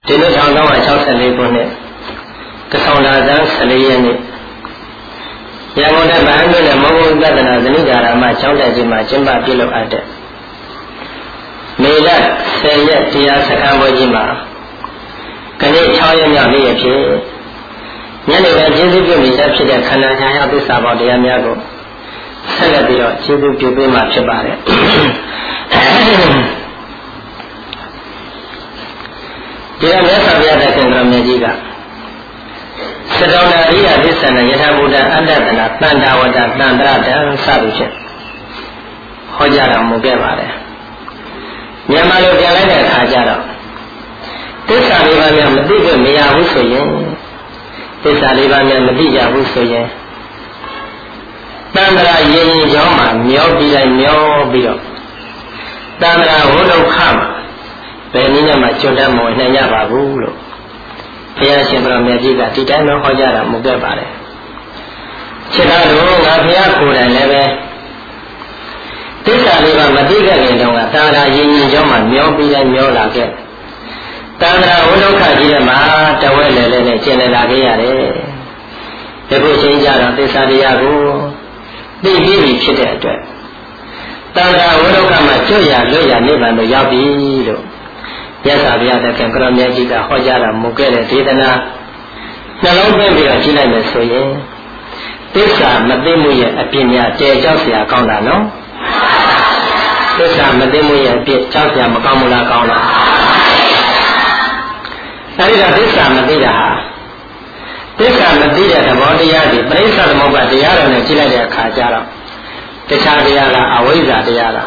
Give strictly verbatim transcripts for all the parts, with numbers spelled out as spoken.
ဒီနေ့ထောင်တော့၆၄ခုနှစ်ကဆောင်လာဇန်၁၄ရက်နေ့ရန်ကုန်တိုင်းဗဟန်းမြို့နယ်မောင်ကုန်ပြဿနာဇနိကာရမကျောင်းတိုက်ကြီးမှာကျင်းပပြုလုပ်အပ်တဲ့မေလ၁၀ရက်တရားစခန်းပွဲကြီးမှာကနေ့၆ရက်မြောက်နေ့ရက်ဖြစ်ညနေကကျေးဇူးပြုမိသက်ဖြစ်တဲ့ခန္ဓာဉာဏ်ရောက်သစ္စာပေါင်းတရားများကိုဆက်လက်ပြီးတော့ကျေးဇူးပြုပေးမှာဖြစ်ပါတယ်ဒီကမြတ်စွာဘုရားတဲ့သင်္ကန်းမြတ်ကြီးကသတ္တဝါရိယသစ္စာနဲ့ယထာဘုဒ္ဓအတ္တတနာတန်တာဝတ္တတန်တရတံစသည်ဖြင့်ဟောကြားတော်မူခဲ့ပါတယ်မြန်မာလိုပြန်လိုက်တဲ့အခါကျတော့သစ္စာလေးပါးများမသိခွင့်မရဘူးဆိုရင်သစ္စာလေးပါးများမသိကြဘူးဆိုရင်တန်တရာရင်းရင်ကြောင်းမှာမျောပြီးလိုက်မျောပြီးတော့တန်တရာဝိဒုက္ခမှာဘယ်နည်းနဲ့မှကျွတ်တတ်မဝင်နိုင်ကြပါဘူးလို့ဘုရားရှင်ဘုရားမြတ်ကြီးကဒီတိုင်းတော့ဟောကြားတာမူခဲ့ပါတယ်ခြေတော်တို့ငါဘုရားကိုယ်တိုင်လည်းပဲသစ္စာလေးပါမသိခဲ့ရင်တော့တာရာရင်းရင်ကြောင်းမှာမျောပြီးလိုက်မျောလာခဲ့တန်တရာဝိဒုက္ခကြီးထဲမှာတဝဲလဲလဲနဲ့ကျင်လည်လာခဲ့ရတယ်ဒီခုချင်းကြတော့သစ္စာတရားကိုသိပြီးပြီဖြစ်တဲ့အတွက်တန်တရာဝိဒုက္ခမှာကျွတ်ရလွတ်ရနိဗ္ဗာန်ကိုရောက်ပြီလို့မြတ်စွာဘုရားသခင်ကရောမြတ်ကြီးကဟောကြားတာမူခဲ့တဲ့ဒေသနာနှလုံးသွင်းပြီးတော့ကြည့်လိုက်မယ်ဆိုရင်သစ္စာမသိမှုရဲ့အပြစ်များတဲကြောက်เสียကောင်းတာနော်သစ္စာမသိမှုရဲ့အပြစ်ကြောက်เสียမကောင်းဘူးလားကောင်းလားအဲဒီတော့သစ္စာမသိတာဟာသစ္စာမသိတဲ့သဘောတရားတွေပရိစ္ဆေသမုပ္ပါတရားတော်နဲ့ကြည့်လိုက်တဲ့အခါကျတော့တခြားတရားလားအဝိဇ္ဇာတရားလား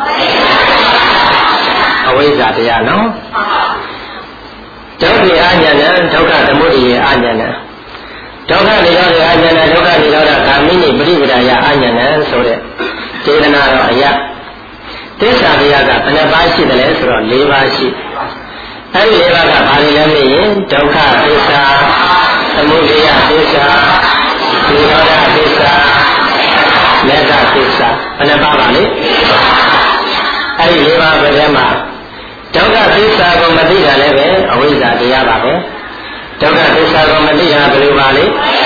အဝိဇ္ဇာတရားနော်ဒုက္ခအာဉာဏဒုက္ခသမုဒိယအာဉာဏဒုက္ခនិရောဓအာဉာဏဒုက္ခនិရောဓဂ ामि နိပရိပဒယအာဉာဏဆိုတဲ့ဒေသနာတော်အရာသစ္စာတရားကဘယ်နှပါးရှိတယ်လဲဆိုတော့၄ပါးရှိအဲဒီ၄ပါးကဘာတွေလဲမေးရင်ဒုက္ခသစ္စာသမုဒယသစ္စာនិရောဓသစ္စာမဂ္ဂသစ္စာဘယ်နှပါးပါလဲအဲဒီ၄ပါးပဲထဲမှာဒုက္ခသစ္စာကိုမသိတာလည်းပဲအဝိဇ္ဇာတရားပါပဲဒုက္ခသစ္စာကိုမသိတာဘယ်လိုပါလဲ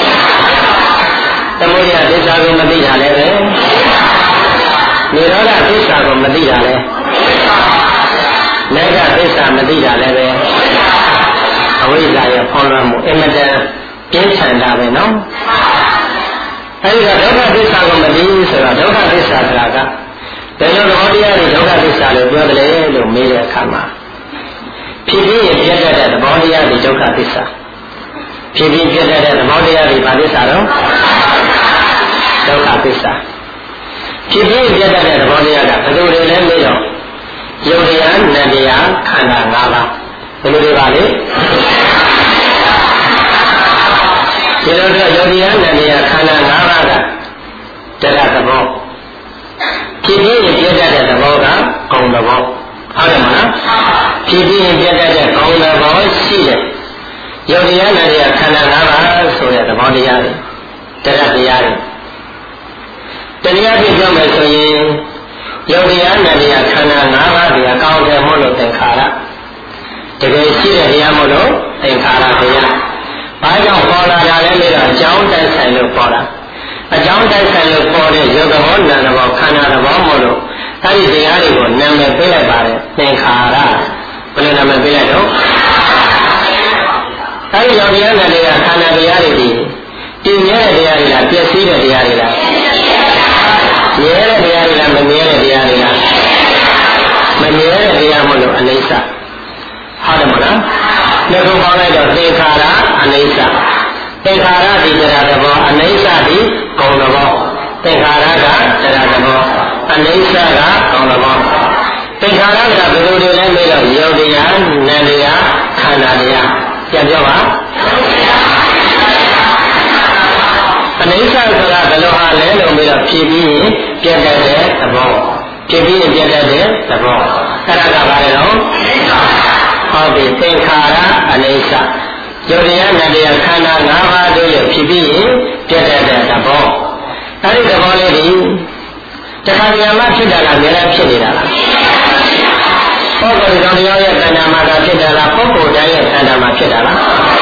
သမုဒယသစ္စာကိုမသိတာလည်းပဲនិရောဓသစ္စာကိုမသိတာလည်းမဂ္ဂသစ္စာမသိတာလည်းပဲအဝိဇ္ဇာရဲ့ဖော်လွှမ်းမှုအမတန်ပြင်းထန်တာပဲနော်အဲဒီကဒုက္ခသစ္စာကိုမသိဘူးဆိုတော့ဒုက္ခသစ္စာဆိုတာကဘယ်လိုသဘောတရားတွေဒုက္ခသစ္စာလို့ပြောတယ်လို့မေးတဲ့အခါမှာဖြစ်ပြီးရပြတ်တဲ့သဘောတရားတွေဒုက္ခသစ္စာဖြစ်ပြီးပြတ်တဲ့သဘောတရားတွေဘာသစ္စာတော့ဒုက္ခသစ္စာဖြစ်ပြီးပြတ်တဲ့သဘောတရားကဘယ်လိုတွေလဲမေးတော့ယုတ်တရားနတ်တရားခန္ဓာ၅ပါးဘယ်လိုတွေပါလဲဒီလိုတော့ယုတ်တရားနတ်တရားခန္ဓာ၅ပါးကတရသဘောဖြစ်ပြီးပြတ်တဲ့သဘောကဂုံသဘောဟုတ်တယ်မလားဖြစ်ပြီးပြတ်တဲ့ဂုံသဘောရှိတယ်ယုတ်တရားနဲ့တရားခန္ဓာ၅ပါးဆိုတဲ့သဘောတရားတွေတရားတရားတွေတရားပြပြောမယ်ဆိုရင်ယုတ်တရားနဲ့တရားခန္ဓာ၅ပါးတွေအကောင်းတယ်မို့လို့သင်္ခါရတကယ်ရှိတဲ့တရားမို့လို့သင်္ခါရတရားဘာကြောင့်ပေါ်လာတာလဲလို့အကြောင်းတိုက်ဆိုင်လို့ပေါ်လာအကြောင်းတိုက်ဆိုင်လို့ပေါ်တဲ့ရုပ်သဘောနာမ်သဘောခန္ဓာသဘောမို့လို့အဲဒီတရားတွေကိုနာမည်ပေးလိုက်ပါတယ်သင်္ခါရဘယ်လိုနာမည်ပေးလိုက်တော့အဲဒီရုပ်တရားနဲ့တရားခန္ဓာတရားတွေဒီတည်မြဲတဲ့တရားတွေလားပျက်စီးတဲ့တရားတွေလားမြဲတဲ့တရားတွေလားမမြဲတဲ့တရားတွေလားမမြဲတဲ့တရားမို့လို့အနိစ္စဟုတ်တယ်မလားလက်ခုံပေါင်းလိုက်တော့သင်္ခါရအနိစ္စသင်္ခါရဒီတရားသဘောအနိစ္စဒီဂုဏ်သဘောသင်္ခါရကတရားသဘောအနိစ္စကဂုဏ်သဘောသင်္ခါရကဘယ်လိုတွေလဲမေးတော့ယုတ်တရားနံတရားခန္ဓာတရားပြန်ပြောပါအနိစ္စဆိုတာဘယ်လိုဟာလဲလို့မေးတော့ဖြစ်ပြီးပြတ်တဲ့သဘောဖြစ်ပြီးပြတ်တဲ့သဘောအဲ့ဒါကဘာလဲတော့ဟုတ်ပြီသင်္ခါရအနိစ္စယုတ်တရားနံတရားခန္ဓာ၅ပါးတို့ရဲ့ဖြစ်ပြီးပြတ်တဲ့သဘောအဲဒီသဘောလေးဒီတခါတည်းမှဖြစ်တာလားအများအားဖြစ်နေတာလားပုဂ္ဂိုလ်ကြောင့်တရားရဲ့ခန္ဓာမှာသာဖြစ်တယ်လားပုဂ္ဂိုလ်တိုင်းရဲ့ခန္ဓာမှာဖြစ်တာလား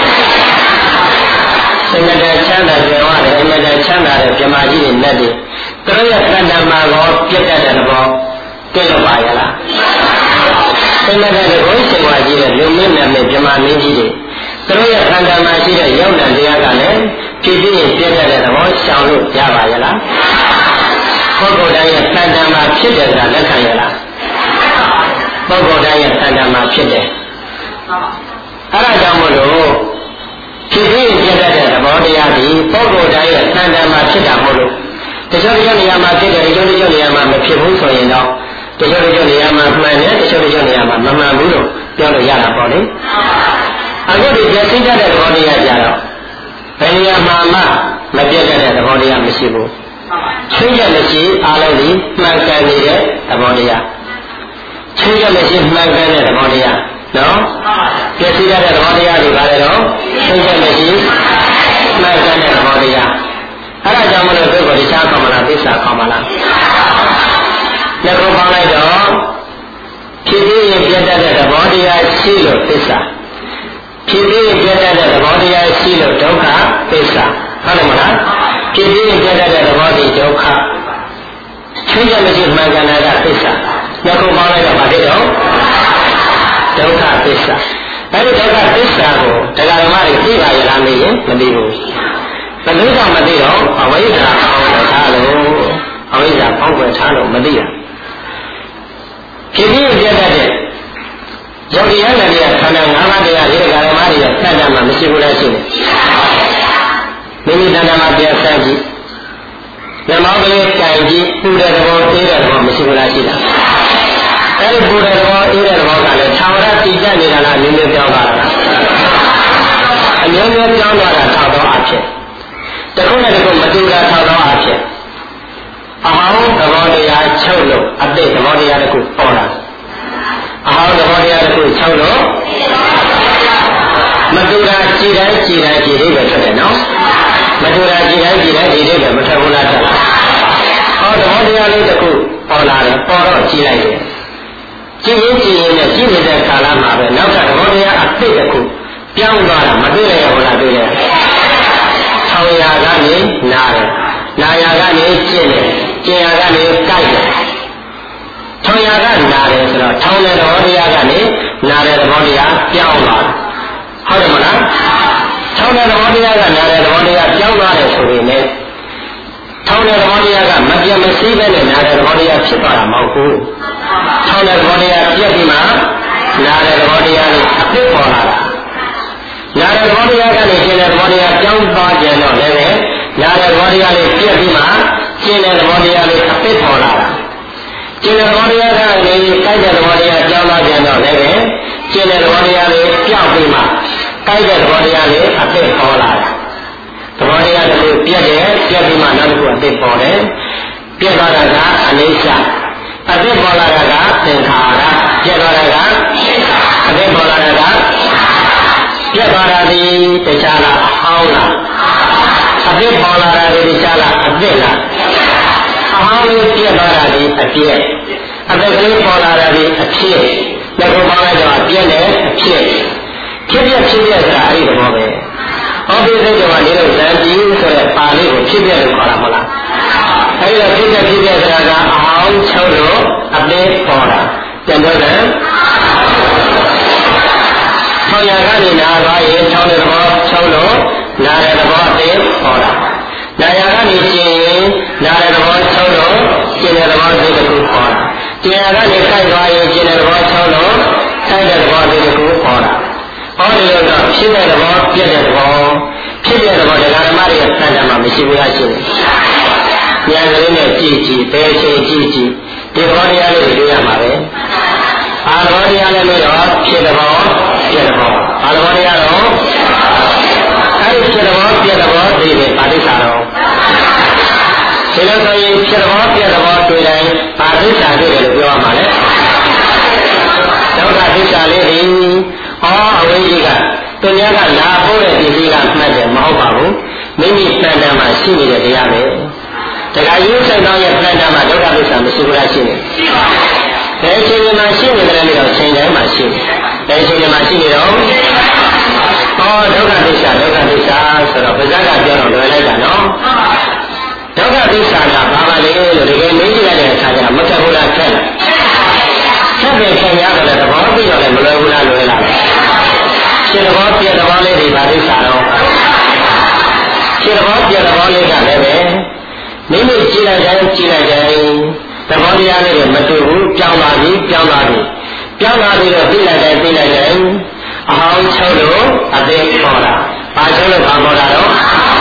စိတ်နဲ့ချမ်းသာကြွယ်ဝတယ်အမြဲတမ်းချမ်းသာတဲ့ဗြဟ္မာကြီးတွေနဲ့တည်းသူတို့ရဲ့ခန္ဓာမှာကောပြတ်တတ်တဲ့သဘောတွေ့လို့ပါရဲ့လားစိတ်နဲ့တဲ့ကိုယ်စိတ်ဝါကြီးတဲ့လူမင်းနဲ့ဗြဟ္မာမင်းကြီးတွေသူတို့ရဲ့ခန္ဓာမှာရှိတဲ့ယုံနာတရားကလည်းဖြစ်ပြီးပြတ်တတ်တဲ့သဘောရှောင်လို့ရပါရဲ့လားပုဂ္ဂိုလ်တိုင်းရဲ့ခန္ဓာမှာဖြစ်တယ်ဆိုတာလက်ခံရလားပုဂ္ဂိုလ်တိုင်းရဲ့ခန္ဓာမှာဖြစ်တယ်အဲဒါကြောင့်မို့လို့ဖြစ်ပြီးပြတ်တတ်တဲ့သဘောတရားဒီပုဂ္ဂိုလ်တိုင်းရဲ့ခန္ဓာမှာဖြစ်တာမို့လို့တချို့တချို့နေရာမှာဖြစ်တယ်တချို့တချို့နေရာမှာမဖြစ်ဘူးဆိုရင်တော့တချို့တချို့နေရာမှာမှန်တယ်တချို့တချို့နေရာမှာမမှန်ဘူးလို့ပြောလို့ရတာပေါ့လေအခုဒီပြည့်စုံတဲ့သဘောတရားကြတော့ဘယ်နေရာမှာမှမပြတ်တဲ့သဘောတရားမရှိဘူးချင်းရမရှိအားလုံးဒီမှန်ကန်နေတဲ့သဘောတရားချင်းရမရှိမှန်ကန်တဲ့သဘောတရားနော်ပြည့်စုံတဲ့သဘောတရားတွေပါလေတော့ချင်းရမရှိမှန်ကန်တဲ့သဘောတရားအဲ့ဒါကြောင့်မလို့သူကတရားကောင်းမလားသစ္စာကောင်းမလားလက်ကိုပေါင်းလိုက်တော့ဖြစ်ပြီးရင်ပြတ်တတ်တဲ့သဘောတရားရှိလို့သစ္စာဖြစ်ပြီးရင်ပြတ်တတ်တဲ့သဘောတရားရှိလို့ဒုက္ခသစ္စာဟုတ်တယ်မလားဖြစ်ပြီးရင်ပြတ်တတ်တဲ့သဘောဒီဒုက္ခချင်းချက်မရှိမှန်ကန်တာကသစ္စာလက်ကိုပေါင်းလိုက်တော့ဗာဖြစ်တော့ဒုက္ခသစ္စာအဲ့ဒီဒုက္ခသစ္စာကိုတရားဓမ္မတွေသိပါရလားမေးရင်မသိဘူးဘယ်လိုကြောင့်မသိတော့အဝိဇ္ဇာပေါင်းထားလို့အဝိဇ္ဇာပေါင်းွယ်ထားလို့မသိရဖြစ်ပြီးပြတ်တတ်တဲ့ယောဂီရဟန်းတွေကခန္ဓာ၅ပါးတရားဒီကဓမ္မတွေရဲ့သတ္တမှာမရှိဘူးလားရှိတယ်မိမိတဏ္ဍာမှာပြတ်ဆိုင်ကြည့်ဓမ္မကလေးကြိုင်ကြည့်ပူတဲ့သဘောအေးတဲ့သဘောမရှိဘူးလားရှိတာအဲဒီပူတဲ့သဘောအေးတဲ့သဘောကလည်းသာဝရတည်တတ်နေတာလားအမျိုးမျိုးပြောင်းသွားတာလားအမျိုးမျိုးပြောင်းသွားတာသာသောအဖြစ်တခုနဲ့တခုမတူတာသာသောအဖြစ်အဟောင်းသဘောတရားချုပ်လို့အတိတ်သဘောတရားတစ်ခုပေါ်လာအဟောင်းသဘောတရားတစ်ခုချုပ်လို့မတူတာကြည်တိုင်းကြည်တိုင်းကြည်လေးပဲထွက်တယ်နော်မတူတာကြည်တိုင်းကြည်တိုင်းကြည်လေးပဲမထွက်ဘူးလားထွက်လားဟောသဘောတရားလေးတစ်ခုပေါ်လာတယ်ပေါ်တော့ကြည်လိုက်တယ်ကြည်ရင်ကြည်ရင်နဲ့ကြည်နေတဲ့ကာလမှာပဲနောက်ကသဘောတရားအတိတ်တစ်ခုပြောင်းသွားတာမတွေ့ရဘူးလားတွေ့ရတယ်ဆောင်းရာကနေနားတယ်နာယာကနေကျင့်တယ်ကျင့်ရာကနေကြိုက်တယ်ထောင်ရာကနာတယ်ဆိုတော့ထောင်တဲ့သဘောတရားကနေနာတဲ့သဘောတရားပြောင်းသွားဟုတ်တယ်မလားထောင်တဲ့သဘောတရားကနာတဲ့သဘောတရားပြောင်းသွားတယ်ဆိုရင်လည်းထောင်တဲ့သဘောတရားကမပြတ်မစည်းပဲနဲ့နာတဲ့သဘောတရားဖြစ်သွားတာမဟုတ်ဘူးထောင်တဲ့သဘောတရားပြည့်ပြီးမှနာတဲ့သဘောတရားလေးအဖြစ်ပေါ်လာတာနာတဲ့သဘောတရားကနေကျင့်တဲ့သဘောတရားပြောင်းသွားကြတော့လည်းပဲနာတဲ့သဘောတရားလေးပြည့်ပြီးမှကျင့်တဲ့သဘောတရားလေးအဖြစ်ပေါ်လာတာကျင့်တဲ့သဘောတရားကနေကြိုက်တဲ့သဘောတရားပြောင်းသွားကြတော့လည်းပဲကျင့်တဲ့သဘောတရားလေးပြောင်းပြီးမှကြိုက်တဲ့သဘောတရားလေးအဖြစ်ပေါ်လာတာသဘောတရားတစ်ခုပြည့်တယ်ပြည့်ပြီးမှနောက်တစ်ခုအဖြစ်ပေါ်တယ်ပြည့်သွားတာကအနိစ္စအဖြစ်ပေါ်လာတာကသင်္ခါရပြည့်သွားတာကအဖြစ်ပေါ်လာတာကပြတ်သွားတာဒီတရားလားအဟောင်းလားအပြစ်ပေါ်လာတာဒီတရားလားအပြစ်လားအဟောင်းလေးပြတ်သွားတာဒီအပြစ်အပြစ်ကလေးပေါ်လာတာဒီအဖြစ်လက်ကိုပေါင်းလိုက်တော့အပြစ်နဲ့အဖြစ်ဖြစ်ပြဖြစ်ပြဆိုတာအဲ့ဒီသဘောပဲဟောဒီစိတ်ကနေလို့ဇန်ကြီးဆိုတဲ့ပါဠိကိုဖြစ်ပြလို့ခေါ်တာမဟုတ်လားအဲ့ဒီဖြစ်ပြဖြစ်ပြဆိုတာကအဟောင်းချုပ်လို့အပြစ်ပေါ်တာပြန်တော့တယ်ထောင်ရကနေနာသွားရင်ထောင်တဲ့သဘောချုပ်လို့နာတဲ့သဘောအသိပေါ်တာနာရကနေကျင်ရင်နာတဲ့သဘောချုပ်လို့ကျင်တဲ့သဘောအသိတစ်ခုပေါ်တာကျင်ရကနေစိုက်သွားရင်ကျင်တဲ့သဘောချုပ်လို့စိုက်တဲ့သဘောအသိတစ်ခုပေါ်တာဟောဒီလိုတော့ဖြစ်တဲ့သဘောပြည့်တဲ့သဘောဖြစ်တဲ့သဘောတရားဓမ္မတွေရဲ့စံတမ်းမှာမရှိဘူးလားရှိတယ်ဉာဏ်ကလေးနဲ့ကြည့်ကြည့်ဘယ်ချိန်ကြည့်ကြည့်ဒီဘောတရားလေးတွေတွေ့ရမှာပဲအာဘောတရားလည်းလို့တော့ဖြစ်တဲ့ဘောပြည့်တဲ့ဘောအာဘောတရားတော့အဲ့ဒီဖြစ်တဲ့ဘောပြည့်တဲ့ဘောသိတယ်ပါဠိစာတော့ဒီလိုဆိုရင်ဖြစ်တဲ့ဘောပြည့်တဲ့ဘောတွေ့တိုင်းပါဠိစာတွေ့တယ်လို့ပြောရမှာလေဒုက္ခသစ္စာလေးဒီဟောအဝိဇ္ဇကသူများကလာပို့တဲ့ဒီကြီးကမှတ်တယ်မဟုတ်ပါဘူးမိမိတဏ္ဍာမှာရှိနေတဲ့တရားပဲတရားရင်းဆိုင်တော်ရဲ့တဏ္ဍာမှာဒုက္ခသစ္စာမရှိဘူးလားရှိနေရှိပါဘူးဘယ်ချိန်မှရှိနေတယ်လို့တော့ချိန်တိုင်းမှာရှိတယ်ဘယ်ချိန်မှရှိနေတော့ဟောဒုက္ခသစ္စာဒုက္ခသစ္စာဆိုတော့ဗဇက်ကပြောတော့လွယ်လိုက်တာနော်ဒုက္ခသစ္စာကဘာပါလဲလို့ဒီကမေးကြည့်ရတဲ့အခါကျတော့မထဘူးလားထက်ထက်ပဲခင်ရတယ်သဘောသိတော့လည်းမလွယ်ဘူးလားလွယ်လားဖြစ်သဘောပြသဘောလေးတွေဗာသစ္စာတော့ဖြစ်သဘောပြသဘောလေးကလည်းပဲမိမိကြည့်လိုက်တိုင်းကြည့်လိုက်တိုင်းသဘောတရားလေးတွေမတူဘူးပြောင်းလာပြီပြောင်းလာပြီပြောင်းလာပြီးတော့သိလိုက်တိုင်းသိလိုက်တိုင်းအဟောင်းချုပ်လို့အသေးပေါ်လာဘာချုပ်လို့ဘာပေါ်လာတော့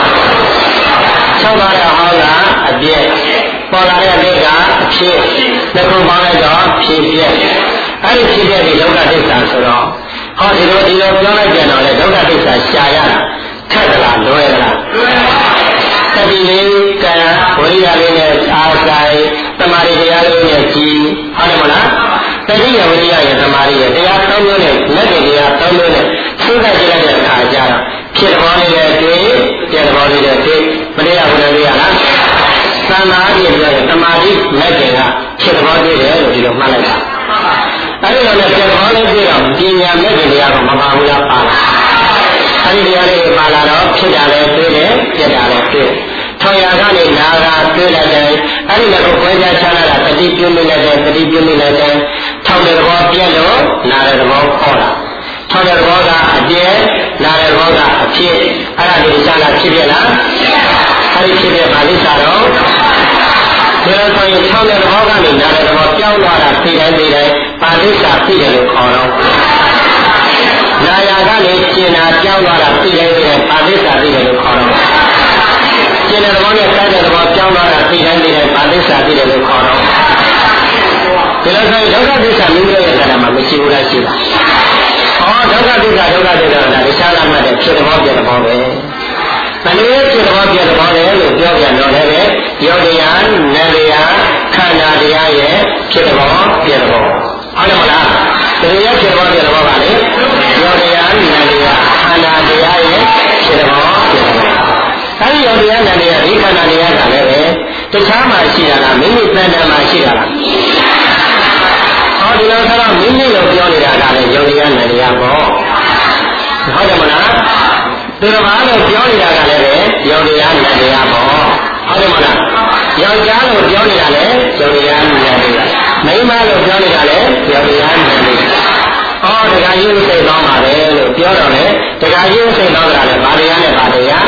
ချုပ်လာတဲ့အဟောင်းကအပြည့်ပေါ်လာတဲ့လေးကအဖြစ်တစ်ခုပေါင်းလိုက်တော့ဖြစ်ပြည့်အဲ့ဒီဖြစ်ပြည့်ဒီဒုက္ခသစ္စာဆိုတော့ဟောဒီလိုဒီလိုပြောလိုက်ပြန်တော့လေဒုက္ခသစ္စာရှာရတာခက်သလားလွယ်သလားတတိလေးကံဝိရိယလေးနဲ့အားဆိုင်သမာဓိတရားလေးနဲ့ကြည်ဟုတ်တယ်မလားတတိယဝိရိယရဲ့သမာဓိရဲ့တရားသုံးမျိုးနဲ့လက်တွေတရားသုံးမျိုးနဲ့သိတဲ့ကြည့်လိုက်တဲ့အခါကျတော့ဖြစ်တော်လေးနဲ့တွေ့ပြတော်လေးနဲ့တွေ့မတရားဘူးလေရလားသံဃာကြီးပြောတဲ့သမာဓိလက်တွေကဖြစ်တော်သေးတယ်လို့ဒီလိုမှတ်လိုက်တာအဲဒီလိုနဲ့ပြတော်လေးတွေ့တော့ပညာလက်တွေတရားကမပါဘူးလားပါလားအဲဒီတရားလေးပါလာတော့ဖြစ်တာလည်းတွေ့တယ်ပြတာလည်းတွေ့ထောင်ရကနေနာကတွေ့လိုက်တယ်အဲဒီလည်းကိုယ်ကြချမ်းလာတာတတိပြုမိလိုက်တယ်တတိပြုမိလိုက်တယ်ထောင်တဲ့ဘောပြက်လို့နာတဲ့ဘောခေါ်တာထောင်တဲ့ဘောကအကျဲနာတဲ့ဘောကအဖြစ်အဲ့ဒါဒီချမ်းလာဖြစ်ပြလားအဲဒီဖြစ်ပြပါလိမ့်စာတော့ဒီလိုဆိုရင်ထောင်တဲ့ဘောကနေနာတဲ့ဘောပြောင်းသွားတာသိတိုင်းသိတိုင်းပါဠိစာဖြစ်တယ်လို့ခေါ်တော့နာယာကနေကျင်နာပြောင်းသွားတာသိတိုင်းသိတိုင်းပါဠိစာဖြစ်တယ်လို့ခေါ်တော့ကျင်တဲ့ဘောနဲ့တိုက်တဲ့ဘောပြောင်းသွားတာသိတိုင်းသိတိုင်းပါဠိစာဖြစ်တယ်လို့ခေါ်တော့ဒီလိုဆိုရင်ဒုက္ခသစ္စာမိမိရဲ့ခန္ဓာမှာမရှိဘူးလားရှိလား။ဟောဒုက္ခသစ္စာဒုက္ခသစ္စာကတရားလာမှတဲ့ဖြစ်တဲ့ဘောပြတဲ့ဘောပဲ။ဘယ်လိုဖြစ်တဲ့ဘောပြတဲ့ဘောလဲလို့ပြောပြန်တော့လည်းယောတရားနံတရားခန္ဓာတရားရဲ့ဖြစ်တဲ့ဘောပြတဲ့ဘောဟုတ်တယ်မလား။တရားဖြစ်တဲ့ဘောပြတဲ့ဘောပါလေ။ယောတရားနံတရားခန္ဓာတရားရဲ့ဖြစ်တဲ့ဘောပြတဲ့ဘော။အဲဒီယောတရားနံတရားဒီခန္ဓာတရားကလည်းပဲတခြားမှာရှိတာလားမိမိတဏ္ဍာမှာရှိတာလားဟောဒီလိုဆိုတော့မိမိလိုပြောနေတာကလည်းယုံတရားနဲ့တရားပေါ့ဟုတ်တယ်မလားဒီလိုပါလို့ပြောနေတာကလည်းပဲယုံတရားနဲ့တရားပေါ့ဟုတ်တယ်မလားယောက်ျားလို့ပြောနေတာလည်းယုံတရားနဲ့တရားမိန်းမလို့ပြောနေတာလည်းယုံတရားနဲ့တရားဟောတခါကြီးစိတ်ကောင်းပါပဲလို့ပြောတော့လေတခါကြီးစိတ်ကောင်းတာလည်းဗာတရားနဲ့ဗာတရား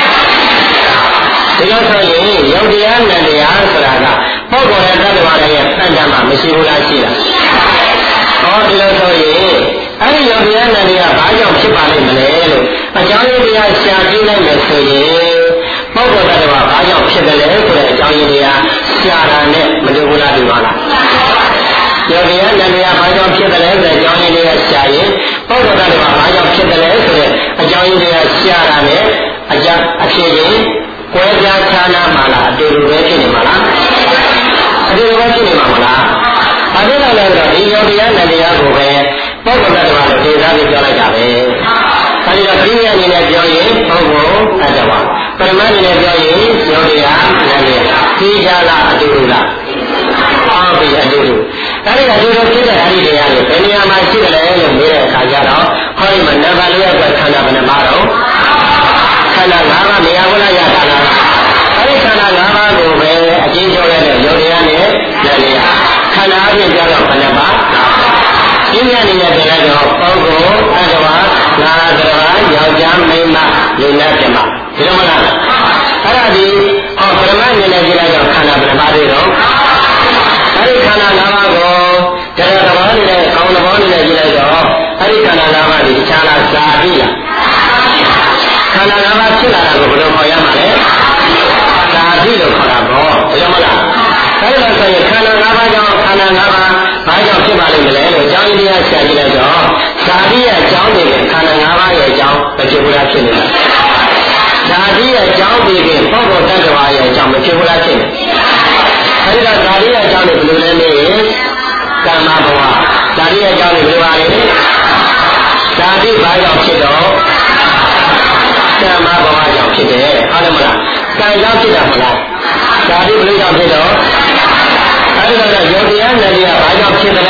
ဒီလိုဆိုရင်ယုံတရားနဲ့တရားဆိုတာကပုဂ္ဂိုလ်ရဲ့တ attva ရဲ့စံတမ်းမှာမရှိဘူးလားရှိလားဟောဒီလိုဆိုရင်အဲဒီယုံတရားနဲ့တရားဘာကြောင့်ဖြစ်ပါလိမ့်မလဲလို့အကြောင်းရင်းတရားရှာကြည့်လိုက်မယ်ဆိုရင်ပုဂ္ဂိုလ်တ attva ဘာကြောင့်ဖြစ်တယ်လဲဆိုတဲ့အကြောင်းရင်းတရားရှာတာနဲ့မတူဘူးလားဒီပါလားယုံတရားနဲ့တရားဘာကြောင့်ဖြစ်တယ်လဲဆိုတဲ့အကြောင်းရင်းတရားရှာရင်ပုဂ္ဂိုလ်တ attva ဘာကြောင့်ဖြစ်တယ်လဲဆိုတဲ့အကြောင်းရင်းတရားရှာတာနဲ့အကြောင်းအဖြစ်ချင်းကွဲပြားခြားနားမှာလားအတူတူပဲဖြစ်နေမှာလားအတူတူပဲဖြစ်နေမှာမလားဘာဖြစ်လို့လဲဆိုတော့ဒီယောတရားနဲ့တရားကိုပဲပုဂ္ဂိုလ်တ attva လို့ဒေသပြီးပြောလိုက်တာပဲအဲဒီတော့ပြည့်ရအနေနဲ့ပြောရင်ပုဂ္ဂိုလ်တ attva ပရမအနေနဲ့ပြောရင်ယောတရားနဲ့တရားသိကြလားအတူတူလားဟုတ်ပြီအတူတူအဲဒီကအတူတူဖြစ်တဲ့အဲဒီတရားတွေဘယ်နေရာမှာရှိတယ်လဲလို့မေးတဲ့အခါကျတော့ဟောဒီမှာနံပါတ်လေးကခန္ဓာဘယ်နှပါတော့ခန္ဓာ၅ပါးနေရာဘုလားရတာလားအဲဒီခန္ဓာ၅ပါးကိုပဲအကျဉ်းချုပ်ရတဲ့ယုံတရားနဲ့တရားခန္ဓာအပြင်ကြောတော့ဘယ်နှပါပြင်းရနေတဲ့တရားကြောပုဂ္ဂိုလ်အတ္တဝါနာတဝါယောက်ျားမိန်းမလူနဲ့ပြမဒီလိုမလားအဲ့ဒါဒီဟောပရမတ်နေတဲ့တရားကြောခန္ဓာဘယ်နှပါတွေတော့အဲဒီခန္ဓာ၅ပါးကိုတရားတော်နေတဲ့ကောင်းတော်နေတဲ့ကြည့်လိုက်တော့အဲဒီခန္ဓာ၅ပါးဒီခြားလားဇာတိလားခန္ဓာ၅ပါးဖြစ်လာတာကိုဘယ်လိုခေါ်ရမှာလဲဇာတိလို့ခေါ်တာပေါ့ဘယ်လိုမလားအဲဒီလိုဆိုရင်ခန္ဓာ၅ပါးကြောင့်ခန္ဓာ၅ပါးဘာကြောင့်ဖြစ်ပါလိမ့်မလဲလို့အကြောင်းရင်းတရားရှာကြည့်လိုက်တော့ဇာတိရဲ့အကြောင်းတွေခန္ဓာ၅ပါးရဲ့အကြောင်းမဖြစ်ဘူးလားဖြစ်နေတာဇာတိရဲ့အကြောင်းတွေပုဂ္ဂိုလ်တ attva ရဲ့အကြောင်းမဖြစ်ဘူးလားဖြစ်နေအဲဒီတော့ဇာတိရဲ့အကြောင်းတွေဘယ်လိုလဲမေးရင်ကမ္မဘဝဇာတိရဲ့အကြောင်းတွေဘယ်လိုပါလဲဇာတိဘာကြောင့်ဖြစ်တော့ကမ္မဘဝကြောင့်ဖြစ်တယ်ဟုတ်တယ်မလားကံကြောင့်ဖြစ်တာမလားဇာတိဘယ်လိုကြောင့်ဖြစ်တော့အဲဒီတော့ယုံတရားနဲ့တရားဘာကြောင့်ဖြစ်တယ်လဲ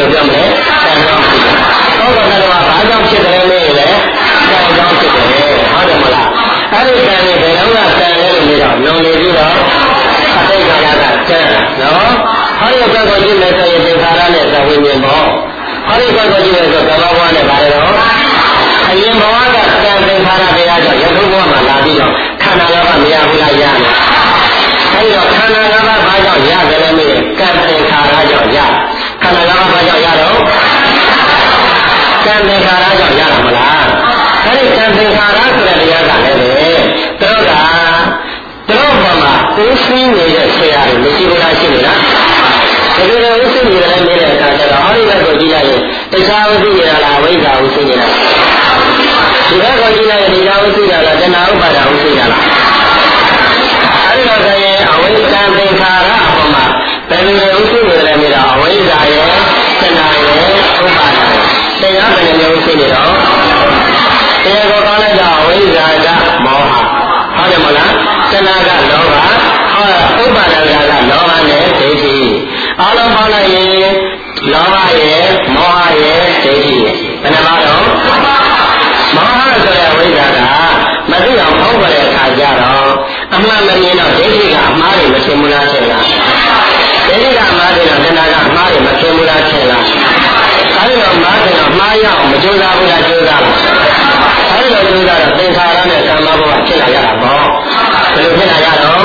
လိုပြောမလဲကံကြောင့်ဖြစ်တယ်သောကတ္တဝါဘာကြောင့်ဖြစ်တယ်လဲလေကံကြောင့်ဖြစ်တယ်ဟုတ်တယ်မလားအဲ့ဒီကံတွေဘယ်တော့မှကံလဲလို့နေတော့လုံနေပြီးတော့အတိတ်ကလာတာကံနော်ဟောဒီဘက်ကိုကြည့်မယ်ဆိုရင်သင်္ခါရနဲ့သဝိညာဉ်ပေါ့ဟောဒီဘက်ကိုကြည့်မယ်ဆိုကမ္မဘဝနဲ့ပါတယ်တော့အရင်ဘဝကကံသင်္ခါရတရားကြောင့်ယခုဘဝမှာလာပြီးတော့ခန္ဓာကမရဘူးလားရတယ်အဲဒီတော့ခန္ဓာကဘာကြောင့်ရတယ်လဲမေးကံသင်္ခါရကြောင့်ရခန္ဓာကဘာကြောင့်ရတော့ကံသင်္ခါရကြောင့်ရတာမလားအဲဒီကံသင်္ခါရဆိုတဲ့တရားကလည်းပဲတို့ကတို့ဘဝမှာသိသိနေတဲ့ဆရာတွေမရှိဘူးလားရှိနေလားဒီလိုလိုသိနေတယ်နေတဲ့အခါကျတော့ဟောဒီဘက်ကိုကြည့်လိုက်ရင်တရားဝသိရလားဝိဇ္ဇာဝသိရလားဒီဘက်ကိုကြည့်လိုက်ရင်တရားဝသိရလားတဏှာဥပါဒဝသိရလားအဲဒီတော့ဆိုရင်အဝိဇ္ဇာသင်္ခါရအပေါ်မှာဘယ်လိုလိုသိနေတယ်နေတာအဝိဇ္ဇာရဲ့တဏှာရဲ့ဥပါဒတရားဘယ်လိုမျိုးသိနေတော့တရားကိုကောင်းလိုက်တော့အဝိဇ္ဇာကမောဟဟုတ်တယ်မလားတဏှာကလောဘဟောဥပါဒကကလောဘနဲ့ဒိဋ္ဌိအားလုံးပေါင်းလိုက်ရင်လောဘရဲ့မောဟရဲ့ဒိဋ္ဌိရဲ့ဘယ်နှပါတော့မောဟဆိုတဲ့ဝိဇ္ဇာကမသိအောင်ဖောက်ကြတဲ့အခါကျတော့အမှန်မမြင်တော့ဒိဋ္ဌိကအမှားတွေမထင်ဘူးလားထင်လားဒိဋ္ဌိကအမှားတွေတော့တဏှာကအမှားတွေမထင်ဘူးလားထင်လားအဲဒီတော့မှားတယ်တော့မှားရအောင်မကြိုးစားဘူးလားကြိုးစားလားအဲဒီတော့ကြိုးစားတော့သင်္ခါရနဲ့ကာမဘဝဖြစ်လာရတာပေါ့ဘယ်လိုဖြစ်လာရတော့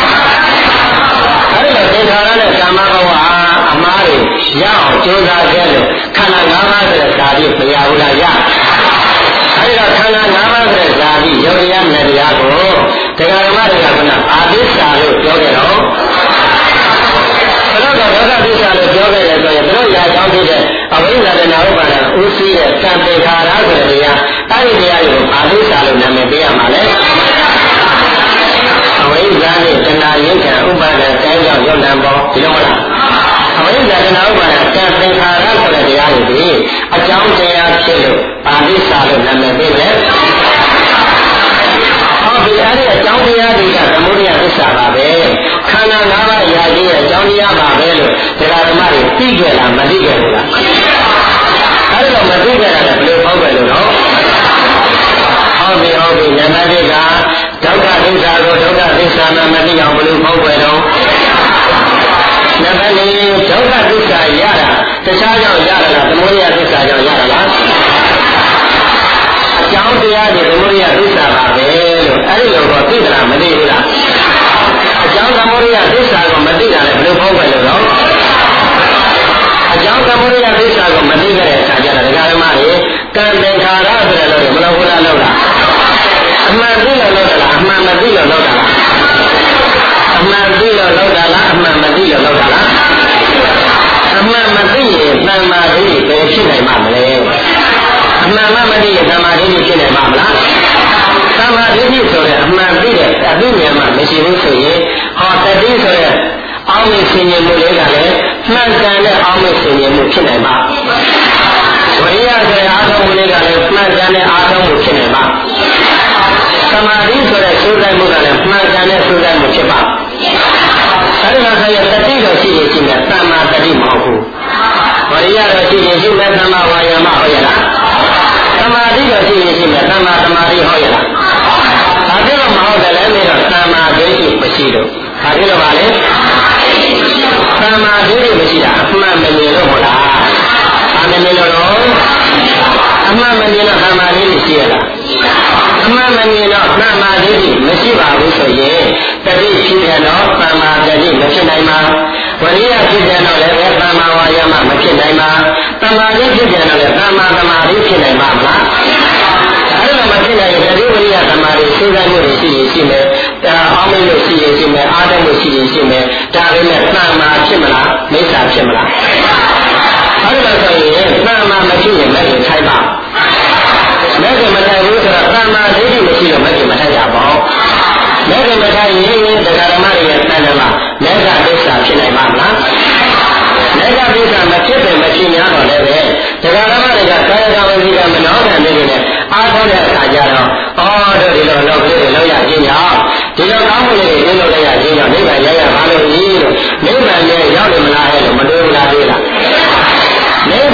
အဲဒီတော့သင်္ခါရနဲ့ကာမဘဝအမှားတွေရအောင်ကြိုးစားခဲ့လို့ခန္ဓာ၅ပါးဆိုတဲ့ဓာတ်ကြီးမရဘူးလားရအဲဒီတော့ခန္ဓာ၅ပါးဆိုတဲ့ဓာတ်ကြီးယုတ်တရားနဲ့တရားကိုတရားဓမ္မတွေကကအာသစ္စာလို့ပြောကြတော့ဘယ်တော့ဒေါသသစ္စာလို့ပြောခဲ့တယ်ဆိုရင်ဘယ်တော့ရာကြောင်းဖြစ်တဲ့အဝိဇ္ဇာတဏှာဥပါဒဥသိရဲ့ကံသင်္ခါရဆိုတဲ့တရားအဲဒီတရားကိုအာသစ္စာလို့နာမည်ပေးရမှာလေအဝိဇ္ဇာနဲ့တဏှာယုတ်ကံဥပါဒကံကြောင့်ရောက်တံပေါ်ဒီလိုမလားအဝိဇ္ဇာတဏှာဥပါဒကံသင်္ခါရဆိုတဲ့တရားတွေဒီအကြောင်းတရားဖြစ်လို့အာသစ္စာလို့နာမည်ပေးတယ်ဒီအဲ့ဒီအကြောင်းတရားတွေကသမုဒိယသစ္စာပါပဲခန္ဓာ၅ပါးရာကြီးရဲ့အကြောင်းတရားပါပဲလို့တရားဓမ္မတွေသိကြလားမသိကြဘူးလားအဲ့ဒီတော့မသိကြတာလည်းဘယ်လိုပေါ့ပဲလို့နော်ဟုတ်ပြီဟုတ်ပြီနံပါတ်၁ကဒုက္ခသစ္စာကိုဒုက္ခသစ္စာမှမသိအောင်ဘယ်လိုပေါ့ပဲတော့နံပါတ်၄ဒုက္ခသစ္စာရတာတခြားကြောင့်ရတာလားသမုဒိယသစ္စာကြောင့်ရတာလားအကြောင်းတရားတွေသမုဒိယသစ္စာပါပဲလို့အဲ့ဒီလိုတော့သိတာမသိဘူးလားအကြောင်းသမုဒိယသစ္စာကိုမသိတာလည်းဘယ်လိုပေါ့ပဲလို့တော့အကြောင်းသမုဒိယသစ္စာကိုမသိခဲ့တဲ့အခါကျတော့ဒကာဓမ္မတွေကံသင်္ခါရဆိုတဲ့လို့မလို့ဘူးလားလို့လားအမှန်သိလို့လို့တာလားအမှန်မသိလို့လို့တာလားအမှန်သိလို့လို့တာလားအမှန်မသိလို့လို့တာလားအမှန်မသိရင်သံမာဓိဘယ်ဖြစ်နိုင်မှာမလဲအမှန်မှမသိရင်သမာဓိဖြစ်နိုင်မှာမလားသမာဓိဆိုတဲ့အမှန်သိတဲ့အသိဉာဏ်မှမရှိဘူးဆိုရင်ဟောတတိဆိုတဲ့အောင်းမေဆင်ញင်မှုလေးကလည်းမှန်ကန်တဲ့အောင်းမေဆင်ញင်မှုဖြစ်နိုင်မှာဝိရိယဆိုတဲ့အာထုံးမှုလေးကလည်းမှန်ကန်တဲ့အာထုံးမှုဖြစ်နိုင်မှာသမာဓိဆိုတဲ့စိုးဆိုင်မှုကလည်းမှန်ကန်တဲ့စိုးဆိုင်မှုဖြစ်မှာအဲဒီမှာဆိုရင်တတိတော့ရှိရင်ရှိတယ်သမာတတိမဟုတ်ဘူးဝိရိယတော့ရှိရင်ရှိမယ်သမာဝါယာမဟုတ်ရလားသမာဓိတော့ရှိရင်ရှိမယ်သမာသမာဓိဟုတ်ရလားဒါပြောလို့မဟုတ်တယ်လည်းနေတော့သမာဓိမရှိတော့ဒါပြောလို့ပါလေသမာဓိမရှိတာအမှန်မမြင်လို့ဟုတ်လားဘာမမြင်လို့တော့အမှန်မမြင်တော့သမာဓိရှိရလားအမှန်မမြင်တော့သမာဓိမရှိပါဘူးဆိုရင်တတိဖြစ်တယ်တော့သမာဓိမဖြစ်နိုင်ပါဝိရိယဖြစ်တယ်တော့လည်းသမာဝါယာမမဖြစ်နိုင်ပါသမာဓိဖြစ်တယ်တော့လည်းသမာသမာဓိဖြစ်နိုင်ပါမလားအဲ့လိုမဖြစ်နိုင်ရင်တတိဝိရိယသမာဓိစိတ်ဓာတ်မှုတွေရှိရင်ရှိမယ်ဒါအောင်မေလို့ရှိရင်ရှိမယ်အားထုတ်လို့ရှိရင်ရှိမယ်ဒါပေမဲ့သမာဖြစ်မလားမိစ္ဆာဖြစ်မလားအဲ့လိုဆိုရင်သမာမဖြစ်ရင်လည်းထိုက်ပါမဲ့ကမထိုက်ဘူးဆိုတော့သမာဓိမရှိတော့မဲ့ကမထိုက်တာပေါ့မဲ့ကမထိုက်ရင်တရားဓမ္မတွေရဲ့တဏ္ဍမှာမဲ့ကသစ္စာဖြစ်နိုင်ပါမလားမဲ့ကသစ္စာမဖြစ်တယ်မဖြစ်냐တော့လည်းပဲတရားဓမ္မတွေကကာယကဝစီကမနောကံတွေနဲ့အားထုတ်တဲ့အခါကျတော့ဩတို့ဒီလိုလောကလေးတွေလောက်ရခြင်းကြောင့်ဒီလိုကောင်းမှုတွေကျင့်လို့ရခြင်းကြောင့်နိဗ္ဗာန်ရရပါလို့ဤလို့နိဗ္ဗာန်နဲ့ရောက်နေမလားဟဲ့လို့မတွေးဘူးလားတွေးလားနိဗ္